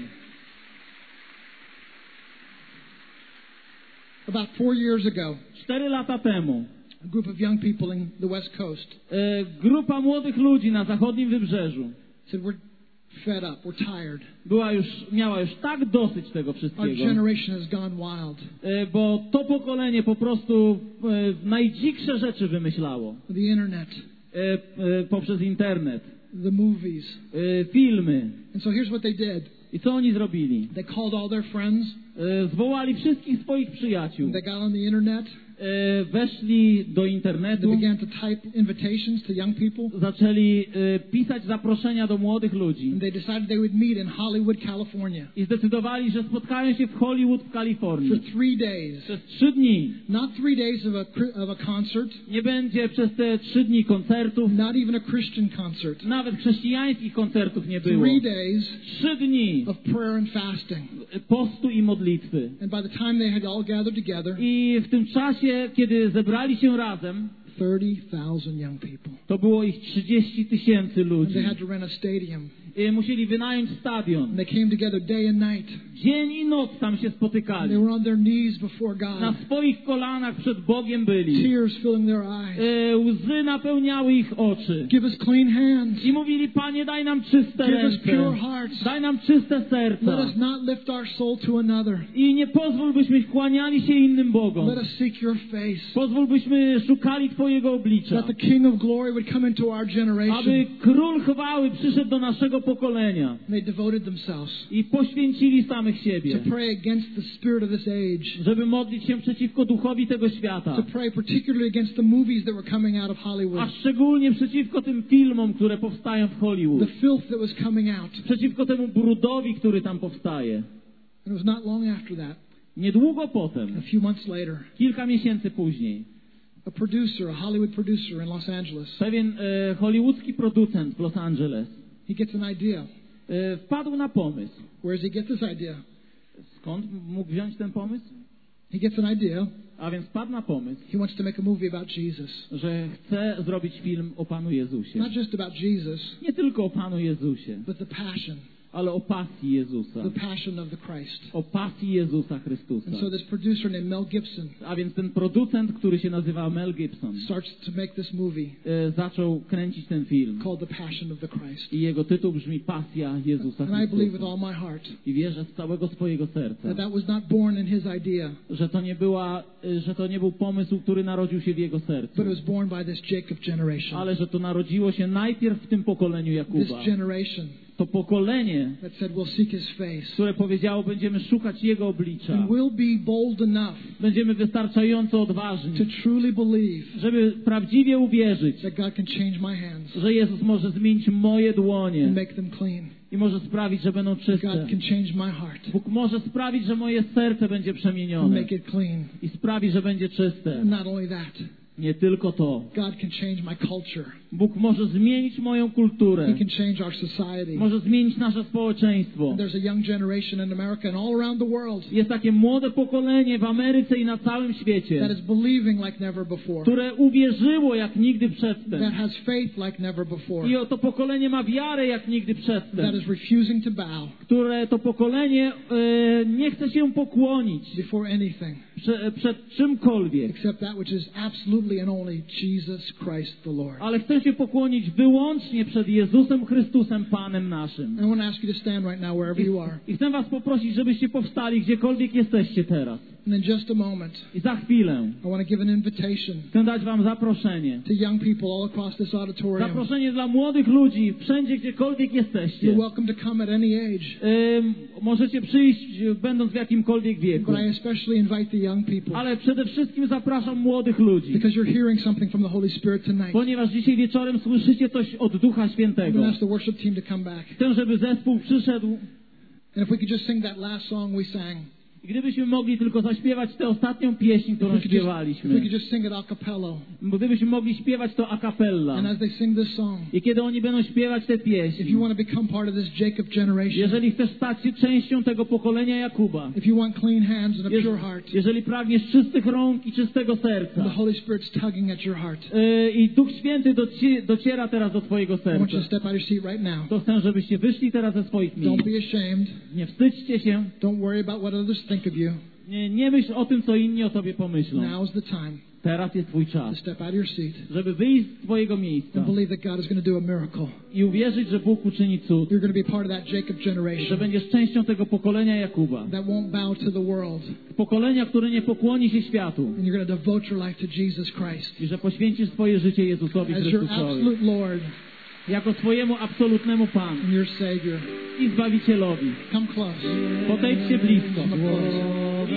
About four years ago, Cztery lata temu a group of young people in the West Coast e, grupa młodych ludzi na zachodnim wybrzeżu said, "We're fed up. We're tired. była już, miała już tak dosyć tego Our wszystkiego, generation has gone wild. e, bo to pokolenie po prostu e, najdziksze rzeczy wymyślało The internet, e, e, poprzez internet, the movies." e, filmy. And so here's what they did. I co oni zrobili? They called all their friends. E, zwołali wszystkich swoich przyjaciół, They got on the internet. e, weszli do They internetu, began to type invitations to young people. zaczęli e, pisać zaproszenia do młodych ludzi And they decided they would meet in Hollywood, California i zdecydowali, że spotkają się w Hollywood w for Kalifornii three days. przez trzy dni. Not three days of a, cri- of a concert, Nie będzie przez te trzy dni koncertów, not even a Christian concert. nawet chrześcijańskich koncertów nie było. Three days Trzy dni of prayer and fasting. postu i modlitwy. And by the time they had all gathered together, I w tym czasie, kiedy zebrali się razem, thirty thousand young people. to było ich trzydzieści tysięcy And ludzi. they had to rent a stadium. I musieli wynająć stadion. And they came together day and night. Dzień i noc tam się And spotykali. they were on their knees before Na God. swoich kolanach przed Bogiem byli. Tears filling their eyes. E, łzy napełniały ich oczy. Give us clean hands. I mówili: Panie, daj nam czyste Give us pure ręce. hearts. Daj nam czyste Let serca. us not lift our soul to another. I nie pozwól, byśmy kłaniali się innym Bogom. Let us seek your face. Pozwól, byśmy szukali Twojego oblicza. That the King of glory would come into our Aby generation. Król chwały przyszedł do naszego pokolenia. They devoted themselves I poświęcili samych siebie, to pray against the spirit of this age. żeby modlić się przeciwko duchowi tego To świata. pray particularly against the movies that were coming out of A Hollywood. szczególnie przeciwko tym filmom, które powstają w Hollywood. The filth that was coming out. Przeciwko temu brudowi, który tam powstaje. And it was not long after that, Niedługo potem, a few months later, kilka miesięcy później, a producer, a Hollywood producer in Los Angeles, pewien e, hollywoodzki producent w Los Angeles he gets an idea. e, wpadł na pomysł. Where does he get this idea? Skąd mógł wziąć ten pomysł? He gets an idea. A więc wpadł na pomysł, He wants to make a movie about Jesus. że chce zrobić film o Panu Jezusie. Not just about Jesus, Nie tylko o Panu Jezusie, but the passion, ale o pasji Jezusa. the passion of the Christ. O pasji Jezusa Chrystusa. And so this producer named Mel Gibson A więc ten producent, który się nazywa Mel Gibson, starts to make this movie e, zaczął kręcić ten film. called The Passion of the Christ. I jego tytuł brzmi Pasja Jezusa And I believe with Chrystusa. all my heart I wierzę z całego swojego serca, that that was not born in his idea, że to nie była, e, że to nie był pomysł, który narodził się w jego sercu, but it was born by this Jacob generation. ale że to narodziło się najpierw w tym pokoleniu This Jakuba. generation To pokolenie, that said we'll seek his face. które powiedziało, będziemy szukać Jego oblicza. And we'll be bold enough Będziemy wystarczająco odważni, to truly believe żeby prawdziwie uwierzyć, that God can change my hands że Jezus może zmienić moje dłonie and make them clean. i może sprawić, że będą God czyste. can change my heart Bóg może sprawić, że moje serce będzie and przemienione make it clean. i sprawi, że będzie czyste. And not only that, Nie tylko to. God can change my culture. Bóg może zmienić moją kulturę. He can change our society. Może zmienić nasze społeczeństwo. And there's a young generation in America and all around the world Jest takie młode pokolenie w Ameryce i na całym that świecie, is believing like never before, które uwierzyło jak nigdy that przedtem. has faith like never before, I to pokolenie ma wiarę jak nigdy that przedtem. is refusing to bow Które to pokolenie e, nie chce się pokłonić before anything prze, przed czymkolwiek, except that which is absolutely and only Jesus Christ the Lord. ale chce się pokłonić wyłącznie przed Jezusem Chrystusem, Panem naszym. I want to ask you to stand right now wherever you are. I chcę was poprosić, żebyście powstali gdziekolwiek jesteście teraz. And in just a moment, I za chwilę I want to give an invitation chcę dać wam zaproszenie. to young people all across this auditorium. Zaproszenie dla młodych ludzi, wszędzie gdziekolwiek jesteście. You're welcome to come at any age, Ym, możecie przyjść, y, będąc w jakimkolwiek wieku. but I especially invite the young people Ale przede wszystkim zapraszam młodych ludzi. because you're hearing something from the Holy Spirit tonight. Ponieważ dzisiaj wieczorem słyszycie coś od Ducha I'm Świętego. going to ask the worship team to come back. Chcę, żeby zespół przyszedł. And if we could just sing that last song we sang. I gdybyśmy mogli tylko zaśpiewać tę ostatnią pieśń, If we którą could just, if we śpiewaliśmy. could just sing it a cappella. Gdybyśmy mogli śpiewać to a And cappella. as they sing this song, I kiedy oni będą śpiewać tę if pieśń, you want to become part of this Jacob generation, jeżeli chcesz stać się częścią tego pokolenia Jakuba, if you want clean hands and a jeż- pure heart, jeżeli pragniesz czystych rąk i czystego and the serca, Holy Spirit's tugging at your heart, yy, i Duch Święty doci- dociera teraz do twojego I want you to serca, step out of your seat right now. to chcę, żebyście wyszli teraz ze swoich miejsc. Don't be ashamed. Nie wstydźcie się, Don't worry about what others think of you. nie, nie myśl o tym, co inni o tobie pomyślą. Now's the time Teraz jest twój to czas, step out of your seat żeby wyjść z twojego miejsca and believe that God is going to do a miracle. i uwierzyć, że Bóg uczyni cud, You're going to be part of that Jacob że generation będziesz częścią tego pokolenia Jakuba. that won't bow to the world, Pokolenia, które nie pokłoni się światu and you're going to devote your life to Jesus Christ i że poświęcisz swoje życie Jezusowi as your Chrystusowi absolute Lord jako swojemu absolutnemu Panu and your Savior. i Zbawicielowi. Come close. Podejdźcie blisko. Come close.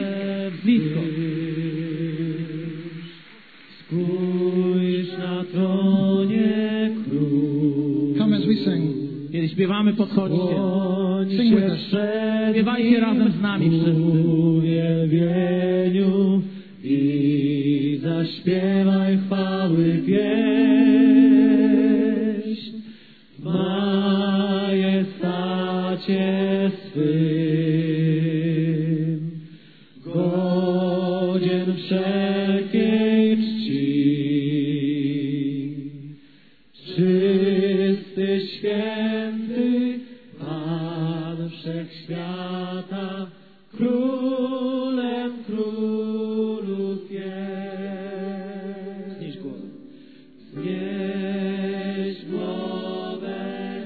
Blisko. Spójrz na tronie król. Come as we sing. Kiedy śpiewamy, podchodźcie. Sing with us. Śpiewajcie razem z nami wszyscy. W uwielbieniu i zaśpiewaj chwały pieśń. W majestacie swym, godzien wszelkiej czci. Czysty, święty Pan wszechświata, królem królów jest. Znieś głowę. Znieś głowę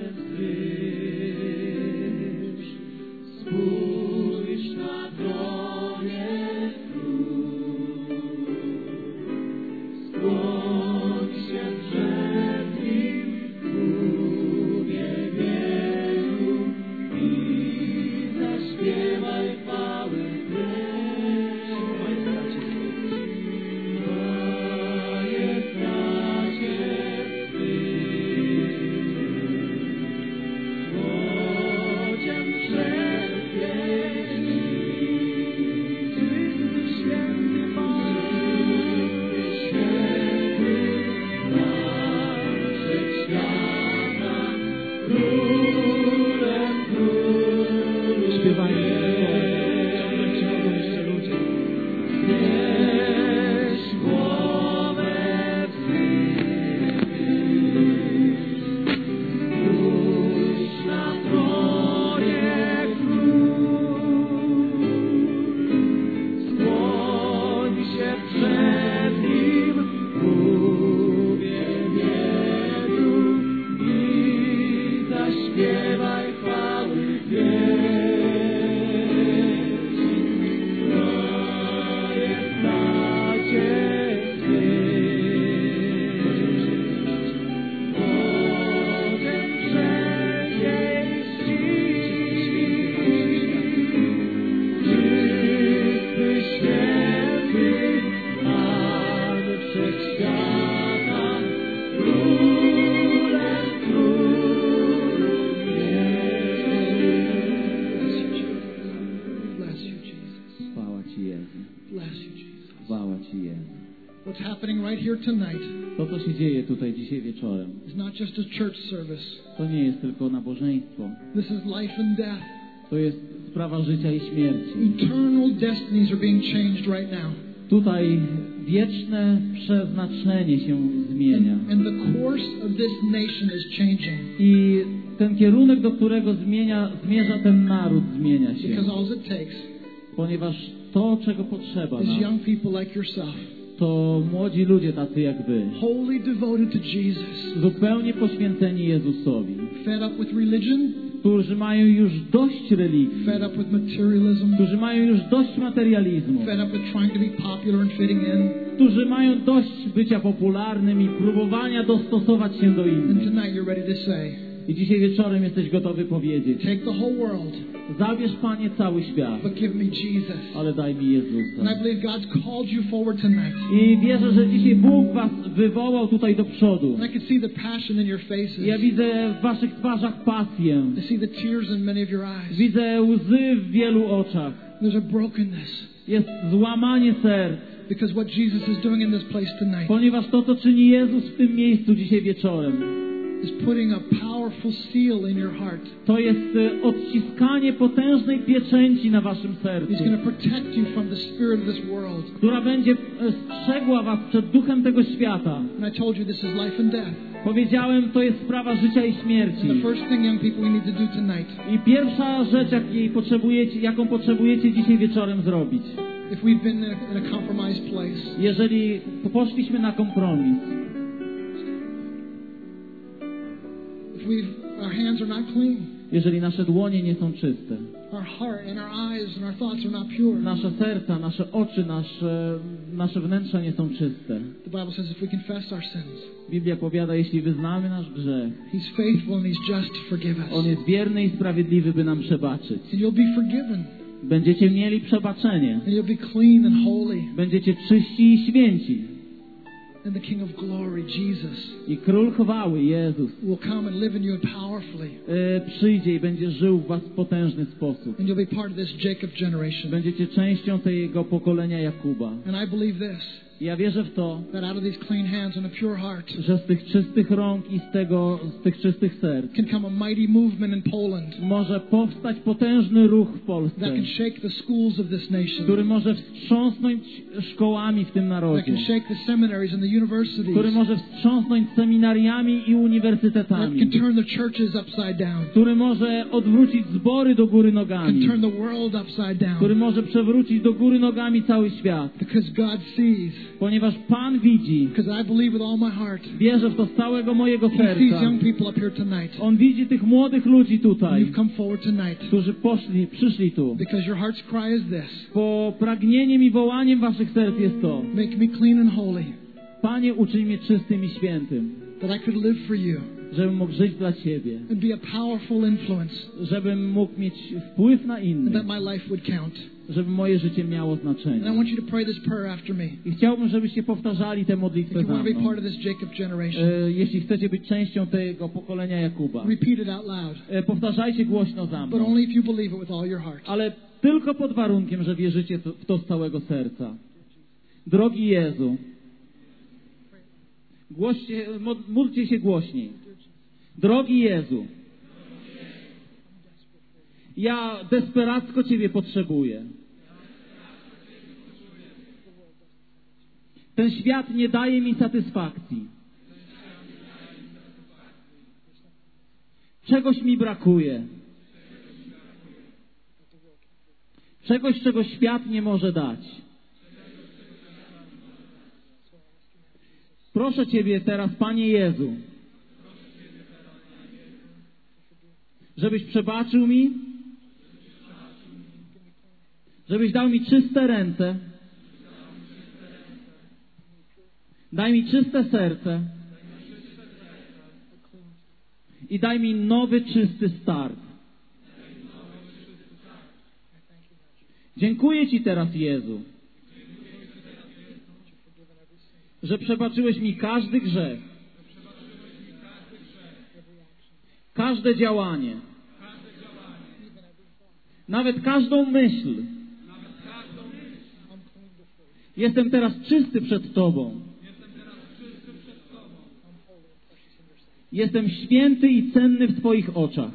wzwyż, spójrz na tronie król, skłoń się przed nim w uwielbieniu i zaśpiewaj chwały Ci, Jezu. Bless you, Jesus. Chwała Ci, Jezu. What's happening right here tonight To, co się dzieje tutaj dzisiaj wieczorem, is not just a church service. to nie jest tylko nabożeństwo. This is life and death. To jest sprawa życia i śmierci. Eternal destinies are being changed right now. Tutaj wieczne przeznaczenie się zmienia. And, and the course of this nation is changing. I ten kierunek, do którego zmienia, zmierza ten naród, zmienia się. Because all it takes Ponieważ to, czego potrzeba is nam, young people like yourself, to młodzi ludzie tacy jak wy, wholly devoted to Jesus, zupełnie poświęceni Jezusowi, fed up with religion, którzy mają już dość religii, fed up with materialism, którzy mają już dość materializmu, fed up with trying to be popular and fitting in. którzy mają dość bycia popularnym i próbowania dostosować się do And innych. tonight you're ready to say, I dzisiaj wieczorem jesteś gotowy powiedzieć: take the whole world, zabierz, Panie, cały świat, but give me Jesus. ale daj mi Jezusa. And I believe God's called you forward tonight. I wierzę, że dzisiaj Bóg was wywołał tutaj do przodu. And I can see the passion in your faces. Ja widzę w waszych twarzach pasję. I see the tears in many of your eyes. Widzę łzy w wielu oczach. There's a brokenness Jest złamanie serc, because what Jesus is doing in this place tonight ponieważ to, co czyni Jezus w tym miejscu dzisiaj wieczorem, is putting a powerful seal in your heart. to jest e, odciskanie potężnej pieczęci na waszym sercu, He's going to protect you from the spirit of this world. która będzie e, strzegła was przed duchem tego świata. And I told you this is life and death. Powiedziałem, to jest sprawa życia i śmierci. And the first thing, young people, we need to do tonight, I pierwsza rzecz, jakiej potrzebujecie, jaką potrzebujecie dzisiaj wieczorem zrobić, if we've been in a, in a compromised place, jeżeli poszliśmy na kompromis, if we've, our hands are not clean, jeżeli nasze dłonie nie są czyste, our heart and our eyes and our thoughts are not pure. nasze serca, nasze oczy, nasze, nasze wnętrza nie są czyste. The Bible says if we confess our sins, Biblia powiada, jeśli wyznamy nasz grzech, He's faithful and He's just to forgive us. On jest wierny i sprawiedliwy, by nam przebaczyć. And you'll be forgiven. Będziecie mieli przebaczenie. And you'll be clean and holy. Będziecie czyści i święci. And the King of Glory, Jesus, I Król Chwały, Jezus, will come and live in you powerfully. e, przyjdzie i będzie żył w was w potężny sposób. And you'll be part of this Jacob generation. Będziecie częścią tego pokolenia Jakuba. And I believe this, Ja wierzę w to, that out of these clean hands and a pure heart że z tych czystych rąk i z, tego, z tych czystych serc can come a mighty movement in Poland może powstać potężny ruch w Polsce, that can shake the schools of this nation, który może wstrząsnąć szkołami w tym that narodzie, can shake the seminaries and the universities, który może wstrząsnąć seminariami i that uniwersytetami, can turn the churches upside down, który może odwrócić zbory do góry can nogami, turn the world upside który down, może przewrócić do góry nogami cały świat, because God sees, ponieważ Pan widzi, because I believe with all my heart, wierzę w to z całego mojego He sees serca. young people up here tonight. On widzi tych młodych ludzi tutaj, You've come forward tonight którzy poszli, przyszli tu, because your heart's cry is this: bo pragnieniem i wołaniem waszych serc jest to: make me clean and holy, Panie, uczyń mnie czystym i świętym, that I could live for you żebym mógł żyć dla Ciebie, and be a powerful influence, żebym mógł mieć wpływ na and innych, that my life would count. żeby moje życie miało And znaczenie. I want you to pray this prayer after me. I chciałbym, żebyście powtarzali tę If modlitwę you za want to be mną. part of this Jacob generation, E, jeśli chcecie być częścią tego pokolenia Jakuba, repeat it out loud, e, powtarzajcie głośno za but mną, only if you believe it with all your heart. ale tylko pod warunkiem, że wierzycie to- w to z całego serca. Drogi Jezu, głoście, mod- módlcie się głośniej. Drogi Jezu, ja desperacko Ciebie potrzebuję. Ten świat nie daje mi satysfakcji. Czegoś mi brakuje. Czegoś, czego świat nie może dać. Proszę Ciebie teraz, Panie Jezu, żebyś przebaczył mi, żebyś dał mi czyste ręce, daj mi czyste serce i daj mi nowy, czysty start. Dziękuję Ci teraz, Jezu, że przebaczyłeś mi każdy grzech, każde działanie, nawet każdą myśl, Jestem teraz czysty przed Tobą. Jestem święty i cenny w Twoich oczach.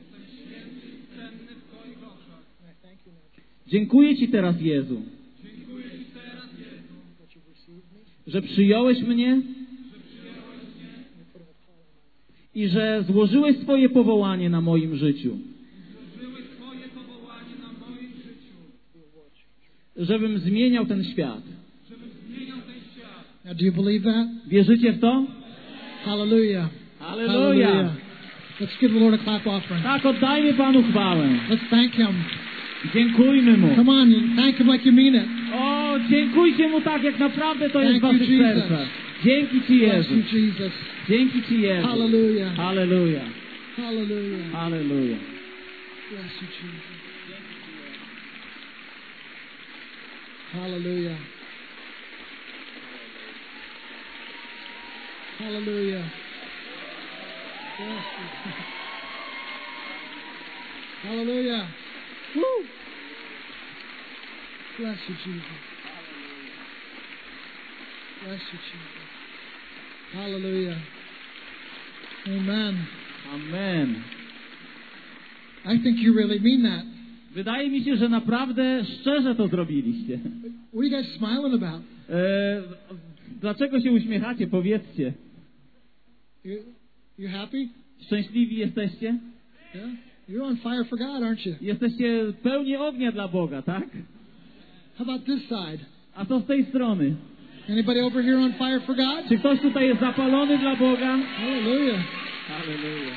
Dziękuję Ci teraz, Jezu, że przyjąłeś mnie i że złożyłeś swoje powołanie na moim życiu. Żebym zmieniał ten świat. Now, do you believe that? Wierzycie w to? Hallelujah. Halleluja. Let's give the Lord a clap offering. Tak, oddajmy Panu chwałę. Let's thank Him. Dziękujmy Mu. Come on, thank Him like you mean it. O, dziękujcie Mu tak, jak naprawdę to jest w Thank you, waszych Jesus. sercach. Dzięki Ci, Bless Jezu. you, Jesus. Dzięki Ci, Jezu. Hallelujah. Halleluja. Hallelujah. Halleluja. Bless you, Jesus. Hallelujah. Hallelujah. Bless you. Hallelujah. Woo. Bless you, Jesus. Bless you, Jesus. Hallelujah. Amen. Amen. I think you really mean that. Wydaje mi się, że naprawdę szczerze to zrobiliście. What are you guys smiling about? E, dlaczego się uśmiechacie? Powiedzcie. You, you happy? Szczęśliwi jesteście? Yeah? You're on fire for God, aren't you? Jesteście pełni ognia dla Boga, tak? How about this side? A co z tej strony? Anybody over here on fire for God? Czy ktoś tutaj jest zapalony dla Boga? Hallelujah. Halleluja.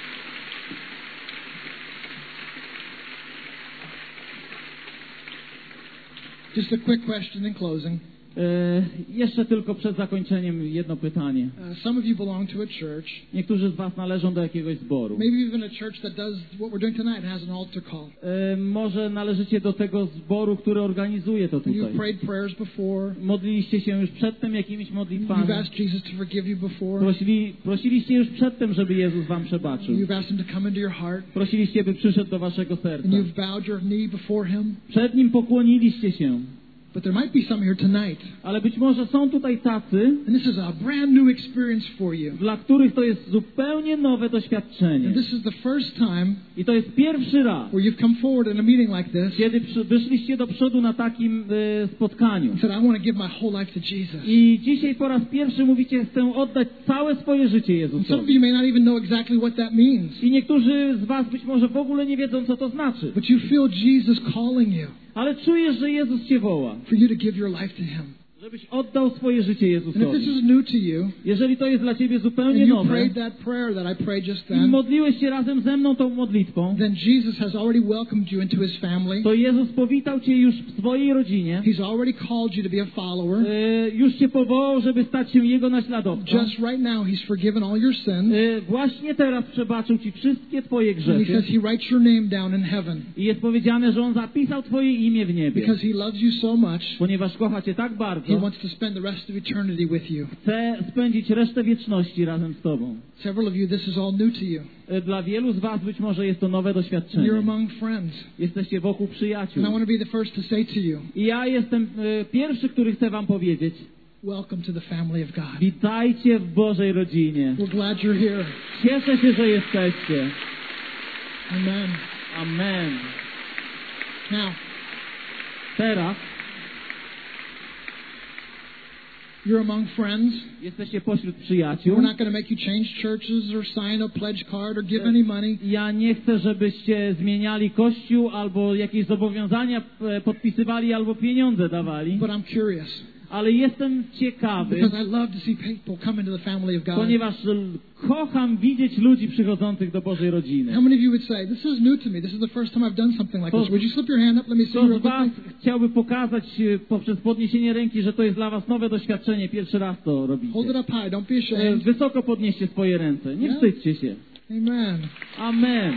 Just a quick question in closing. E, jeszcze tylko przed zakończeniem jedno pytanie. Uh, some of you belong to a church, Niektórzy z was należą do jakiegoś zboru. maybe even a church that does what we're doing tonight, has an altar call. E, może należycie do tego zboru, który organizuje to You've tutaj. prayed prayers before. Modliliście się już przedtem jakimiś modlitwami. You've asked Jesus to forgive you before. Prosili, prosiliście już przedtem, żeby Jezus wam przebaczył. You've asked Him to come into your heart. Prosiliście, by przyszedł do waszego serca. And you've bowed your knee before Him. Przed Nim pokłoniliście się. But there might be some here tonight. Ale być może są tutaj tacy, And this is a brand new experience for you. dla których to jest zupełnie nowe doświadczenie. And this is the first time I to jest pierwszy raz, where you've come forward in a meeting like this kiedy przy, wyszliście do przodu na takim e, spotkaniu. and said, I want to give my whole life to Jesus. I dzisiaj po raz pierwszy mówicie, chcę oddać całe swoje życie And some of Jezusowi. you may not even know exactly what that means. I niektórzy z was być może w ogóle nie wiedzą, co to znaczy. But you feel Jesus calling you Ale czujesz, że Jezus cię woła, for you to give your life to Him. żebyś oddał swoje życie And if this Jezusowi. is new to you, Jeżeli to jest dla ciebie and zupełnie you nowe prayed that prayer that I prayed just i then, modliłeś się razem ze mną tą modlitwą, then Jesus has already welcomed you into His family. to Jezus powitał cię już w swojej rodzinie. He's already called you to be a follower. E, już cię powołał, żeby stać się Jego naśladowcą. Just right now, He's forgiven all your sins. E, właśnie teraz przebaczył ci wszystkie twoje And He says grzechy. He writes your name down in heaven I jest powiedziane, że On zapisał twoje imię w niebie. because He loves you so much. Ponieważ kocha cię tak He bardzo, wants to spend the rest of eternity with you. chce spędzić resztę wieczności razem z tobą. Several of you, this is all new to you. E, Dla wielu z was być może jest to nowe You're doświadczenie. among friends. Jesteście wokół przyjaciół. And I want to be the first to say to you, I ja jestem e, pierwszy, który chce wam powiedzieć, welcome to the family of God. witajcie w Bożej rodzinie. We're glad you're here. Cieszę się, że jesteście. Amen. Amen. Now, Teraz you're among friends. jesteście pośród przyjaciół. We're not going to make you change churches or sign a pledge card or give any money. Ja nie chcę, żebyście zmieniali kościół albo jakieś zobowiązania e, podpisywali albo pieniądze dawali, But I'm curious ale jestem ciekawy, because I love to see people come into the family of God. ponieważ l- kocham widzieć ludzi przychodzących do Bożej rodziny. How many of you would say, this is new to me. This is the first time I've done something like To- this. Would you slip your hand up? Let me see Kto real z was quickly. chciałby pokazać e, poprzez podniesienie ręki, że to jest dla was nowe doświadczenie, pierwszy raz to robicie? Hold it up high. Don't be E, ashamed. Wysoko podnieście swoje ręce, nie Yeah. wstydźcie się. Amen. Amen.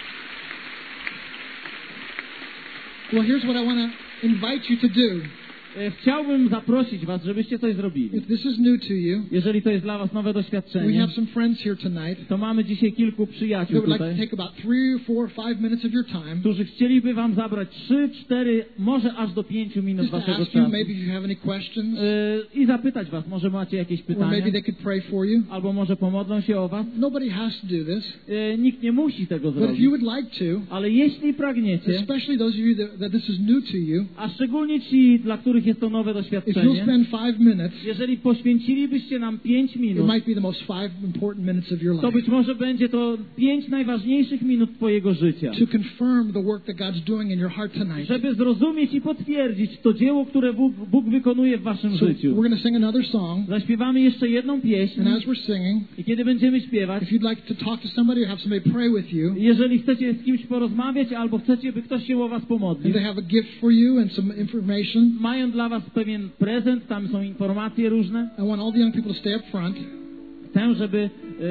Well, here's what I want to invite you to do. E, Chciałbym zaprosić was, żebyście coś zrobili. If this is new to you, Jeżeli to jest dla was nowe we doświadczenie, have some friends here tonight to mamy dzisiaj kilku that przyjaciół would like to tutaj, take about three or four or five minutes of your time którzy chcieliby wam zabrać trzy, cztery, może aż do pięciu minut just to waszego ask you czasu. maybe if you have any questions, E, I zapytać was, może macie jakieś or pytania, maybe they could pray for you. albo może pomodlą się o was. Nobody has to do this, E, Nikt nie musi tego but if zrobić, you would like to, ale jeśli pragniecie, especially those of you that, that this is new to you, a szczególnie ci, dla których jest to nowe if you'll doświadczenie, spend five minutes, jeżeli poświęcilibyście nam pięć it minut, might be the most five important minutes of your to life być może będzie to pięć najważniejszych minut twojego życia, to confirm the work that God's doing in your heart tonight. żeby zrozumieć i potwierdzić to dzieło, które Bóg, Bóg wykonuje w waszym So życiu. we're going to sing another song, Zaśpiewamy jeszcze jedną pieśń and as we're singing, i kiedy będziemy śpiewać, if you'd like to talk to somebody or have somebody pray with you, jeżeli chcecie z kimś porozmawiać albo chcecie, by ktoś się o was and pomodlił, they have a gift for you and some information, mają dla was pewien prezent, tam są informacje różne. I want all the young people to stay up front. Chcę, żeby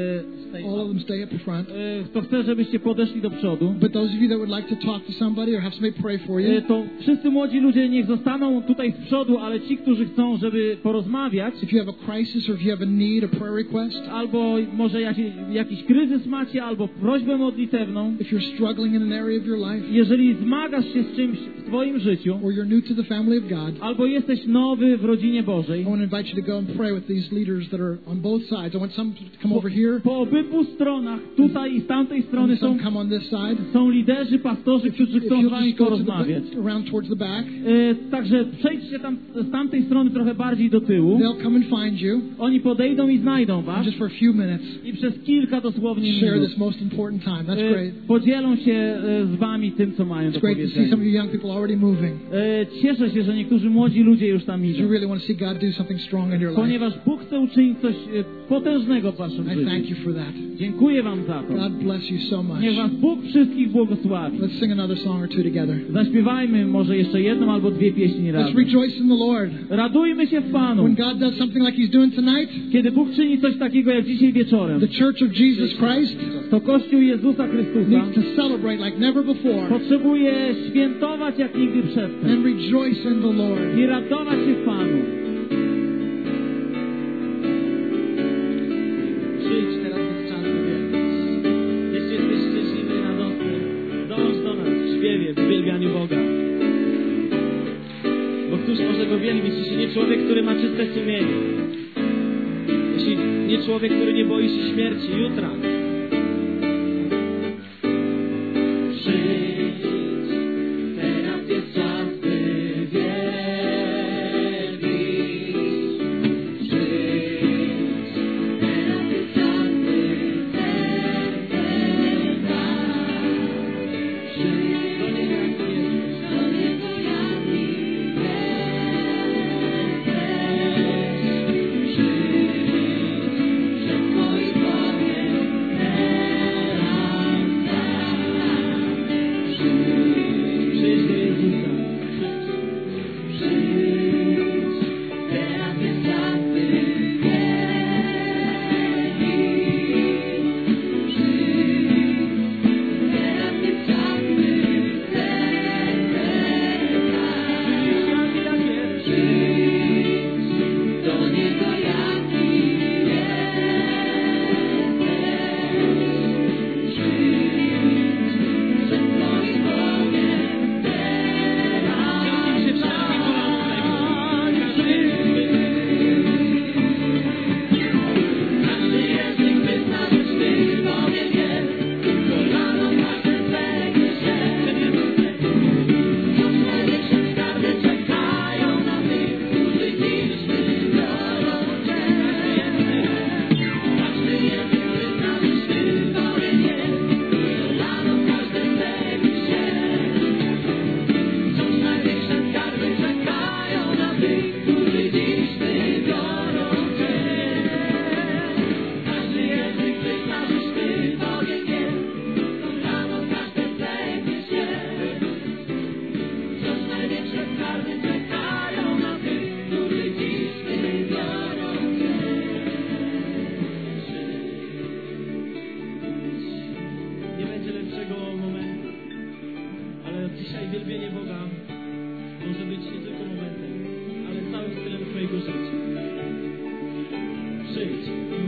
e, All of them stay up front. e, to chcę, żebyście podeszli do przodu. But those of you that would like to talk to somebody or have somebody pray for E, you, To wszyscy młodzi ludzie niech zostaną tutaj z przodu, ale ci, którzy chcą, żeby porozmawiać, if you have a crisis or if you have a need, a prayer request, albo może jakiś, jakiś kryzys macie, albo prośbę modlitewną, if you're struggling in an area of your life, jeżeli zmagasz się z czymś w twoim życiu, or you're new to the family of God, albo jesteś nowy w rodzinie Bożej, I want to invite you to go and pray with these leaders that are on both sides. I want some to come over here, po obydwu stronach, tutaj i z tamtej strony and są, some come on this side. są liderzy, pastorzy, którzy If chcą z you'll wami just go to porozmawiać. the, around towards the back, E, Także przejdźcie tam z tamtej strony trochę bardziej do tyłu. they'll come and find you, Oni podejdą i znajdą and was just for a few minutes, i przez kilka dosłownie share minut this most important time. That's e, great. podzielą się e, z wami tym, co mają do It's great to see some powiedzenia. of you young people already moving. E, Cieszę się, że niektórzy młodzi ludzie już tam You idą, really want to see God do something strong in your life. ponieważ Bóg chce uczynić coś e, potężnego w waszym I thank you życiu. for that. Dziękuję wam za to. God bless you so much. Niech was Bóg wszystkich błogosławi. Let's sing another song or two together. Zaśpiewajmy może jeszcze jedną albo dwie pieśni Let's razem. rejoice in the Lord. Radujmy się w Panu. When God does something like He's doing tonight, Kiedy Bóg czyni coś takiego jak dzisiaj wieczorem, the Church of Jesus Christ to Kościół Jezusa Chrystusa needs to celebrate like never before potrzebuje świętować jak nigdy przedtem and rejoice in the Lord. i radować się w Panu. Przyjdź teraz jest czas uwielbić. Jeśli jesteś szczęśliwy i radosny, dołącz do nas w śpiewie, w uwielbianiu Boga. Bo któż może Go wielbić, jeśli nie człowiek, który ma czyste sumienie? Jeśli nie człowiek, który nie boi się śmierci, jutra. Przyjdź, teraz jest czas, by wielbić. Przyjdź, teraz jest czas, by serce dać. Przyjdź, do Niego jak nie jesteś, do Niego jak nie jesteś. Przyjdź, szybko i powiem, teraz tak. Przyjdź, przyjdź do Jezusa. Przyjdź, teraz jest czas, by wielbić. Przyjdź, teraz jest czas, by serce dać. Przyjdź, do Niego jaki jesteś. Przyjdź, szybko i powiem, teraz tak. Każdy język wyzna, że Ty Bogiem jest. Kolano każde zlegnie się. Różne większe skarby czekają na tych, którzy dziś wybiorą Cię. Każdy język wyzna, że Ty Bogiem jest. Kolano każde zlegnie się. Wciąż największe skarby czekają na tych, którzy dziś wybiorą Cię. Każdy język wyzna, że Ty Bogiem jest. Kolano każde zlegnie się. Wciąż największe skarby czekają na tych, którzy dziś wybiorą Cię. Nie będzie lepszego momentu, ale dzisiaj wielbienie Boga może być nie tylko momentem, całym stylem Twojego życia. Przyjdź.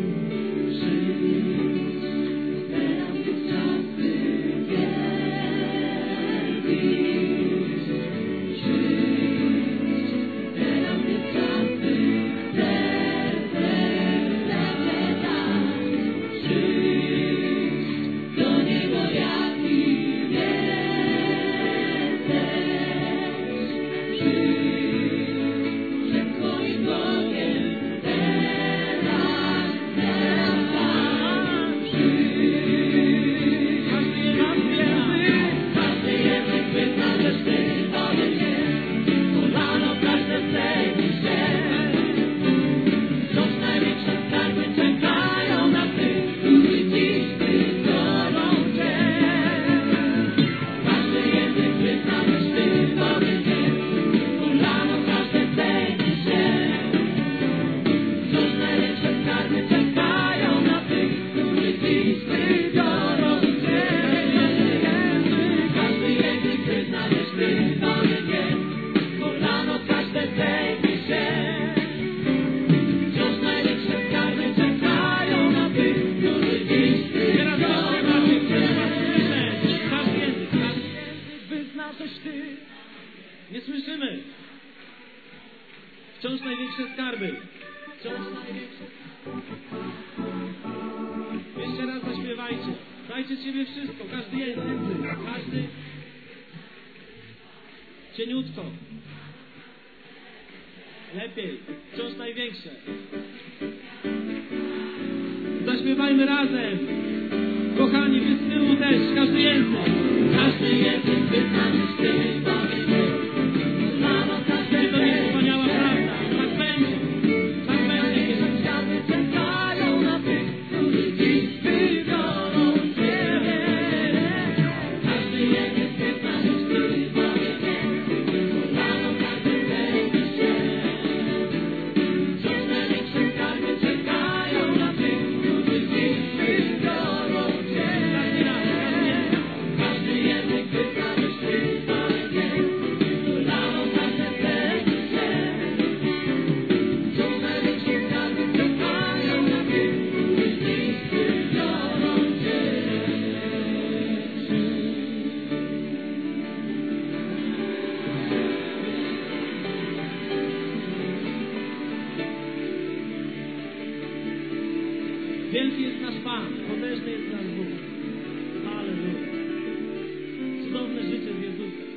Nie słyszymy. Wciąż największe skarby. Wciąż największe. Jeszcze raz zaśpiewajcie. Dajcie z siebie wszystko. Każdy jeden. Każdy. Cieniutko. Lepiej. Wciąż największe. Zaśpiewajmy razem. Kochani, wy z tyłu też. Każdy język. Każdy język wyznany z tyłu. Czy to jest wspaniała prawda? Tak będzie. Tak będzie. Czekają na tych, którzy dziś wybiorą Ciebie. Każdy język wyznany z tyłu. Kolano każdy będzie się. Wciąż największe skarby czekają na tych, którzy dziś wybiorą Ciebie. Każdy język wyznany z tyłu. Wielki jest nasz Pan, potężny jest nasz Bóg. Halleluja. Cudowne życie z Jezusem.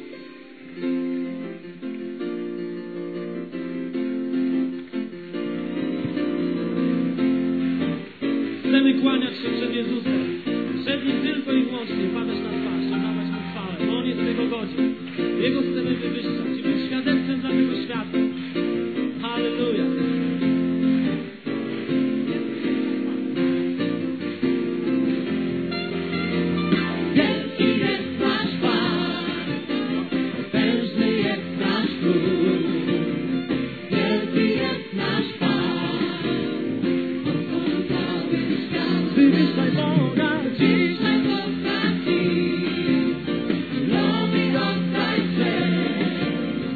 Chcemy kłaniać się przed Jezusem. Przed Nim tylko i wyłącznie padać na twarz, oddawać Mu chwałę, bo On jest tego godzin. Jego chcemy wywyższać i być świadectwem dla tego świata. Halleluja. Dziś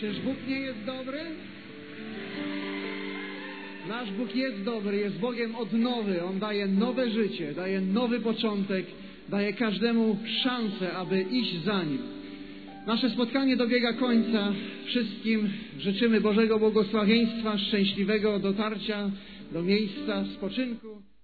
Czyż Bóg nie jest dobry? Nasz Bóg jest dobry, jest Bogiem odnowy. On daje nowe życie, daje nowy początek, daje każdemu szansę, aby iść za Nim. Nasze spotkanie dobiega końca. Wszystkim życzymy Bożego błogosławieństwa, szczęśliwego dotarcia do miejsca spoczynku.